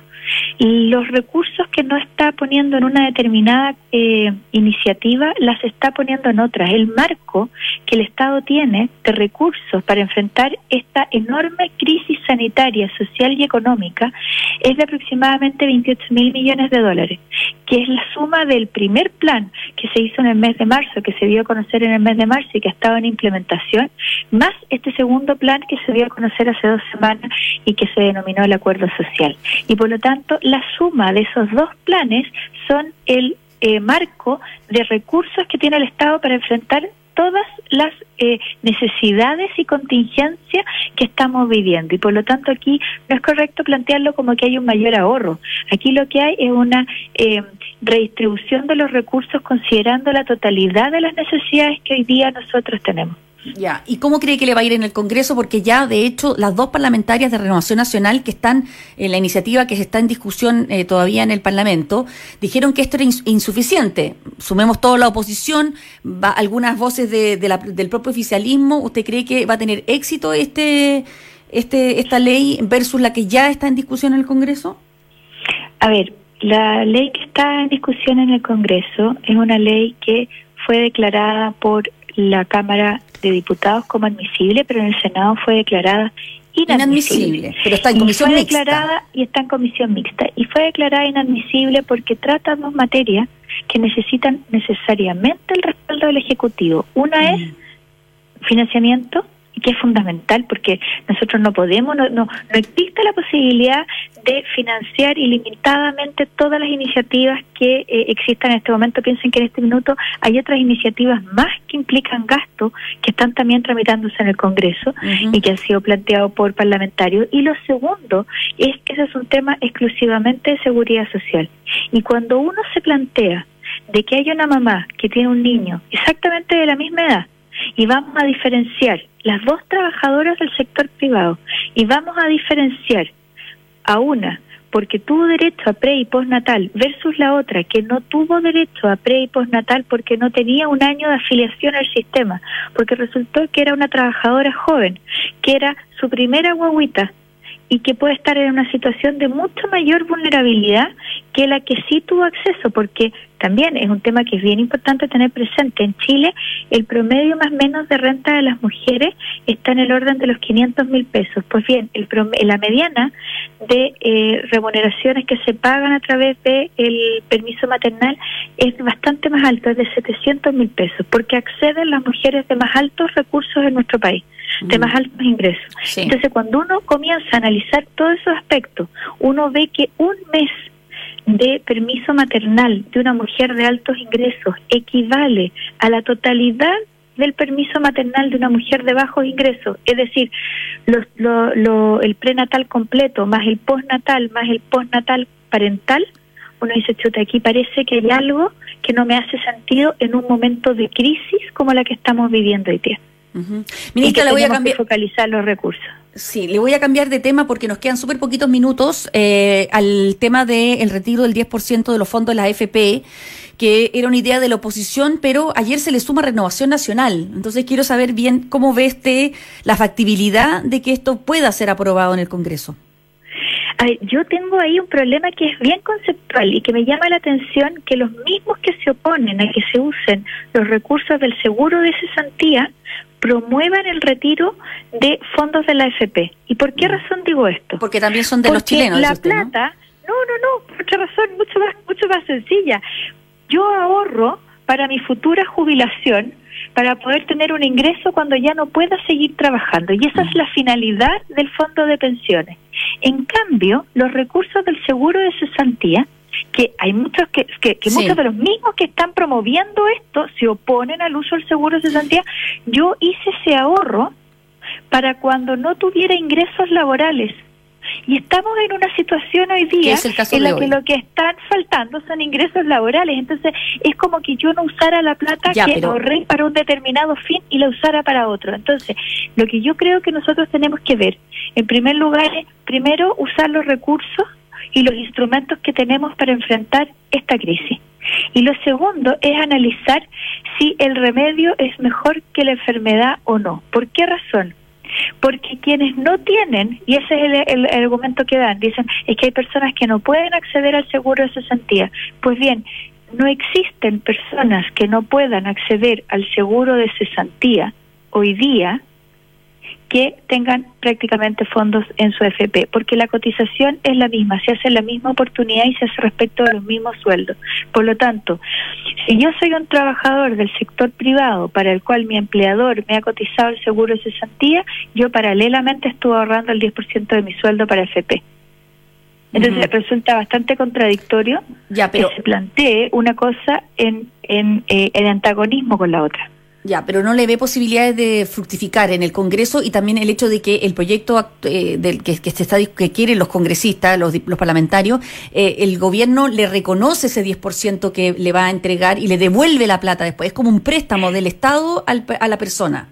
Los recursos que no está poniendo en una determinada eh, iniciativa, las está poniendo en otras. El marco que el Estado tiene de recursos para enfrentar esta enorme crisis sanitaria, social y económica es de aproximadamente veintiocho mil millones de dólares, que es la suma del primer plan que se hizo en el mes de marzo, que se dio a conocer en el mes de marzo y que ha estado en implementación, más este segundo plan que se dio a conocer hace dos semanas y que se denominó el Acuerdo Social. Y por lo tanto, la suma de esos dos planes son el eh, marco de recursos que tiene el Estado para enfrentar todas las eh, necesidades y contingencias que estamos viviendo. Y por lo tanto aquí no es correcto plantearlo como que hay un mayor ahorro. Aquí lo que hay es una eh, redistribución de los recursos considerando la totalidad de las necesidades que hoy día nosotros tenemos. Ya, ¿y cómo cree que le va a ir en el Congreso? Porque ya, de hecho, las dos parlamentarias de Renovación Nacional que están en la iniciativa que se está en discusión eh, todavía en el Parlamento, dijeron que esto era ins- insuficiente. Sumemos toda la oposición, va, algunas voces de, de la, del propio oficialismo. ¿Usted cree que va a tener éxito este, este, esta ley versus la que ya está en discusión en el Congreso? A ver, la ley que está en discusión en el Congreso es una ley que fue declarada por la Cámara de Diputados como admisible, pero en el Senado fue declarada inadmisible. Inadmisible, pero está en comisión y fue mixta. Declarada, y está en comisión mixta. Y fue declarada inadmisible porque trata dos materias que necesitan necesariamente el respaldo del Ejecutivo. Una mm. es financiamiento, que es fundamental porque nosotros no podemos, no, no, no existe la posibilidad de financiar ilimitadamente todas las iniciativas que eh, existan en este momento. Piensen que en este minuto hay otras iniciativas más que implican gasto que están también tramitándose en el Congreso uh-huh. y que han sido planteados por parlamentarios. Y lo segundo es que ese es un tema exclusivamente de seguridad social. Y cuando uno se plantea de que hay una mamá que tiene un niño exactamente de la misma edad, y vamos a diferenciar las dos trabajadoras del sector privado y vamos a diferenciar a una porque tuvo derecho a pre y postnatal versus la otra que no tuvo derecho a pre y postnatal porque no tenía un año de afiliación al sistema, porque resultó que era una trabajadora joven, que era su primera guaguita y que puede estar en una situación de mucho mayor vulnerabilidad que la que sí tuvo acceso, porque también es un tema que es bien importante tener presente. En Chile, el promedio más o menos de renta de las mujeres está en el orden de los quinientos mil pesos. Pues bien, el promedio, la mediana de eh, remuneraciones que se pagan a través del permiso maternal es bastante más alto, es de setecientos mil pesos, porque acceden las mujeres de más altos recursos en nuestro país, de más altos ingresos. Sí. Entonces, cuando uno comienza a analizar todos esos aspectos, uno ve que un mes de permiso maternal de una mujer de altos ingresos equivale a la totalidad del permiso maternal de una mujer de bajos ingresos, es decir, lo, lo, lo, el prenatal completo, más el postnatal, más el postnatal parental. Uno dice, chuta, aquí parece que hay algo que no me hace sentido en un momento de crisis como la que estamos viviendo hoy día. Uh-huh. Ministra, le voy a cambiar, focalizar los recursos. Sí, le voy a cambiar de tema porque nos quedan súper poquitos minutos eh, al tema del retiro del diez por ciento de los fondos de la A F P, que era una idea de la oposición, pero ayer se le suma Renovación Nacional. Entonces quiero saber bien cómo ve usted la factibilidad de que esto pueda ser aprobado en el Congreso. A ver, yo tengo ahí un problema que es bien conceptual y que me llama la atención que los mismos que se oponen a que se usen los recursos del seguro de cesantía promuevan el retiro de fondos de la A F P. ¿Y por qué razón digo esto? Porque también son de Porque los chilenos. la usted, plata, no, no, no, por otra razón mucho más, mucho más sencilla. Yo ahorro para mi futura jubilación, para poder tener un ingreso cuando ya no pueda seguir trabajando. Y esa es la finalidad del fondo de pensiones. En cambio, los recursos del seguro de cesantía, que hay muchos que, que, que sí. muchos de los mismos que están promoviendo esto se oponen al uso del seguro de cesantía. Yo hice ese ahorro para cuando no tuviera ingresos laborales. Y estamos en una situación hoy día en la que lo que están faltando son ingresos laborales. Entonces es como que yo no usara la plata ya, que pero... ahorré para un determinado fin y la usara para otro. Entonces lo que yo creo que nosotros tenemos que ver, en primer lugar, es primero usar los recursos y los instrumentos que tenemos para enfrentar esta crisis. Y lo segundo es analizar si el remedio es mejor que la enfermedad o no. ¿Por qué razón? Porque quienes no tienen, y ese es el, el, el argumento que dan, dicen, es que hay personas que no pueden acceder al seguro de cesantía. Pues bien, no existen personas que no puedan acceder al seguro de cesantía hoy día que tengan prácticamente fondos en su A F P, porque la cotización es la misma, se hace la misma oportunidad y se hace respecto a los mismos sueldos. Por lo tanto, si yo soy un trabajador del sector privado para el cual mi empleador me ha cotizado el seguro de cesantía, yo paralelamente estuve ahorrando el diez por ciento de mi sueldo para A F P. Entonces uh-huh. resulta bastante contradictorio ya, pero... que se plantee una cosa en, en, eh, en antagonismo con la otra. Ya, pero no le ve posibilidades de fructificar en el Congreso, y también el hecho de que el proyecto eh, del que, que se está que quieren los congresistas, los, los parlamentarios, eh, el gobierno le reconoce ese diez por ciento que le va a entregar y le devuelve la plata después. Es como un préstamo del Estado al, a la persona.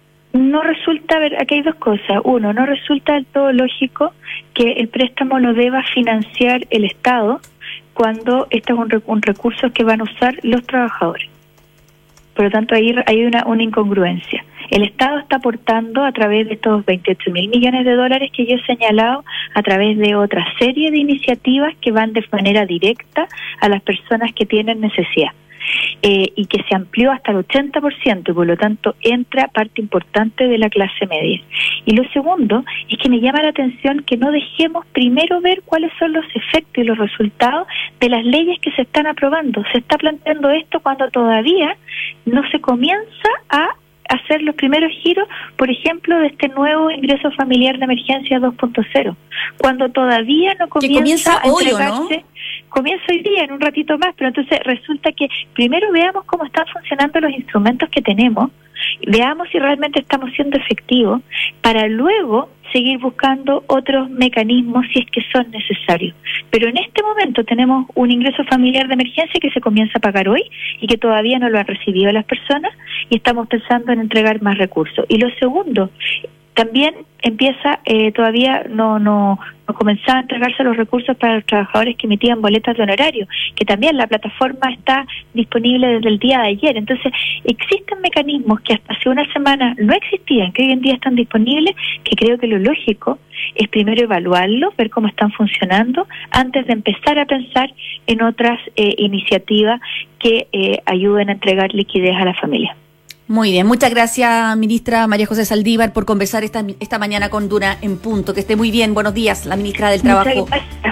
No resulta, a ver, aquí hay dos cosas. Uno, no resulta del todo lógico que el préstamo lo deba financiar el Estado cuando este es un, un recurso que van a usar los trabajadores. Por lo tanto, ahí hay una, una incongruencia. El Estado está aportando a través de estos veintiocho mil millones de dólares que yo he señalado, a través de otra serie de iniciativas que van de manera directa a las personas que tienen necesidad. Eh, y que se amplió hasta el ochenta por ciento y por lo tanto entra parte importante de la clase media. Y lo segundo es que me llama la atención que no dejemos primero ver cuáles son los efectos y los resultados de las leyes que se están aprobando. Se está planteando esto cuando todavía no se comienza a hacer los primeros giros, por ejemplo, de este nuevo ingreso familiar de emergencia dos punto cero, cuando todavía no comienza, comienza a entregarse, hoy, ¿no? Comienza hoy día, en un ratito más, pero entonces resulta que primero veamos cómo están funcionando los instrumentos que tenemos, veamos si realmente estamos siendo efectivos, para luego seguir buscando otros mecanismos si es que son necesarios. Pero en este momento tenemos un ingreso familiar de emergencia que se comienza a pagar hoy y que todavía no lo han recibido las personas, y estamos pensando en entregar más recursos. Y lo segundo, también empieza, eh, todavía no, no, no comenzaba a entregarse los recursos para los trabajadores que emitían boletas de honorario, que también la plataforma está disponible desde el día de ayer. Entonces, existen mecanismos que hasta hace una semana no existían, que hoy en día están disponibles, que creo que lo lógico es primero evaluarlos, ver cómo están funcionando, antes de empezar a pensar en otras eh, iniciativas que eh, ayuden a entregar liquidez a la familia. Muy bien, muchas gracias, ministra María José Saldívar, por conversar esta, esta mañana con Duna en Punto. Que esté muy bien, buenos días, la ministra del Trabajo,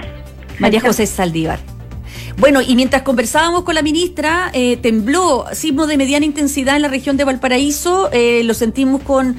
María José Saldívar. Bueno, y mientras conversábamos con la ministra, eh, tembló, sismo de mediana intensidad en la región de Valparaíso, eh, lo sentimos con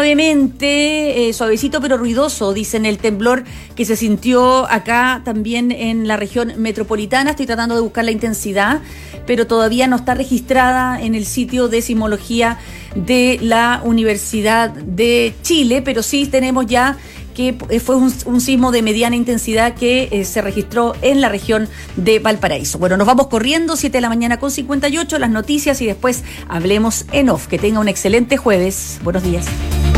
suavemente, eh, suavecito pero ruidoso, dicen el temblor que se sintió acá también en la región metropolitana. Estoy tratando de buscar la intensidad, pero todavía no está registrada en el sitio de sismología de la Universidad de Chile, pero sí tenemos ya que fue un, un sismo de mediana intensidad que eh, se registró en la región de Valparaíso. Bueno, nos vamos corriendo, siete de la mañana con cincuenta y ocho, las noticias y después hablemos en off. Que tenga un excelente jueves. Buenos días.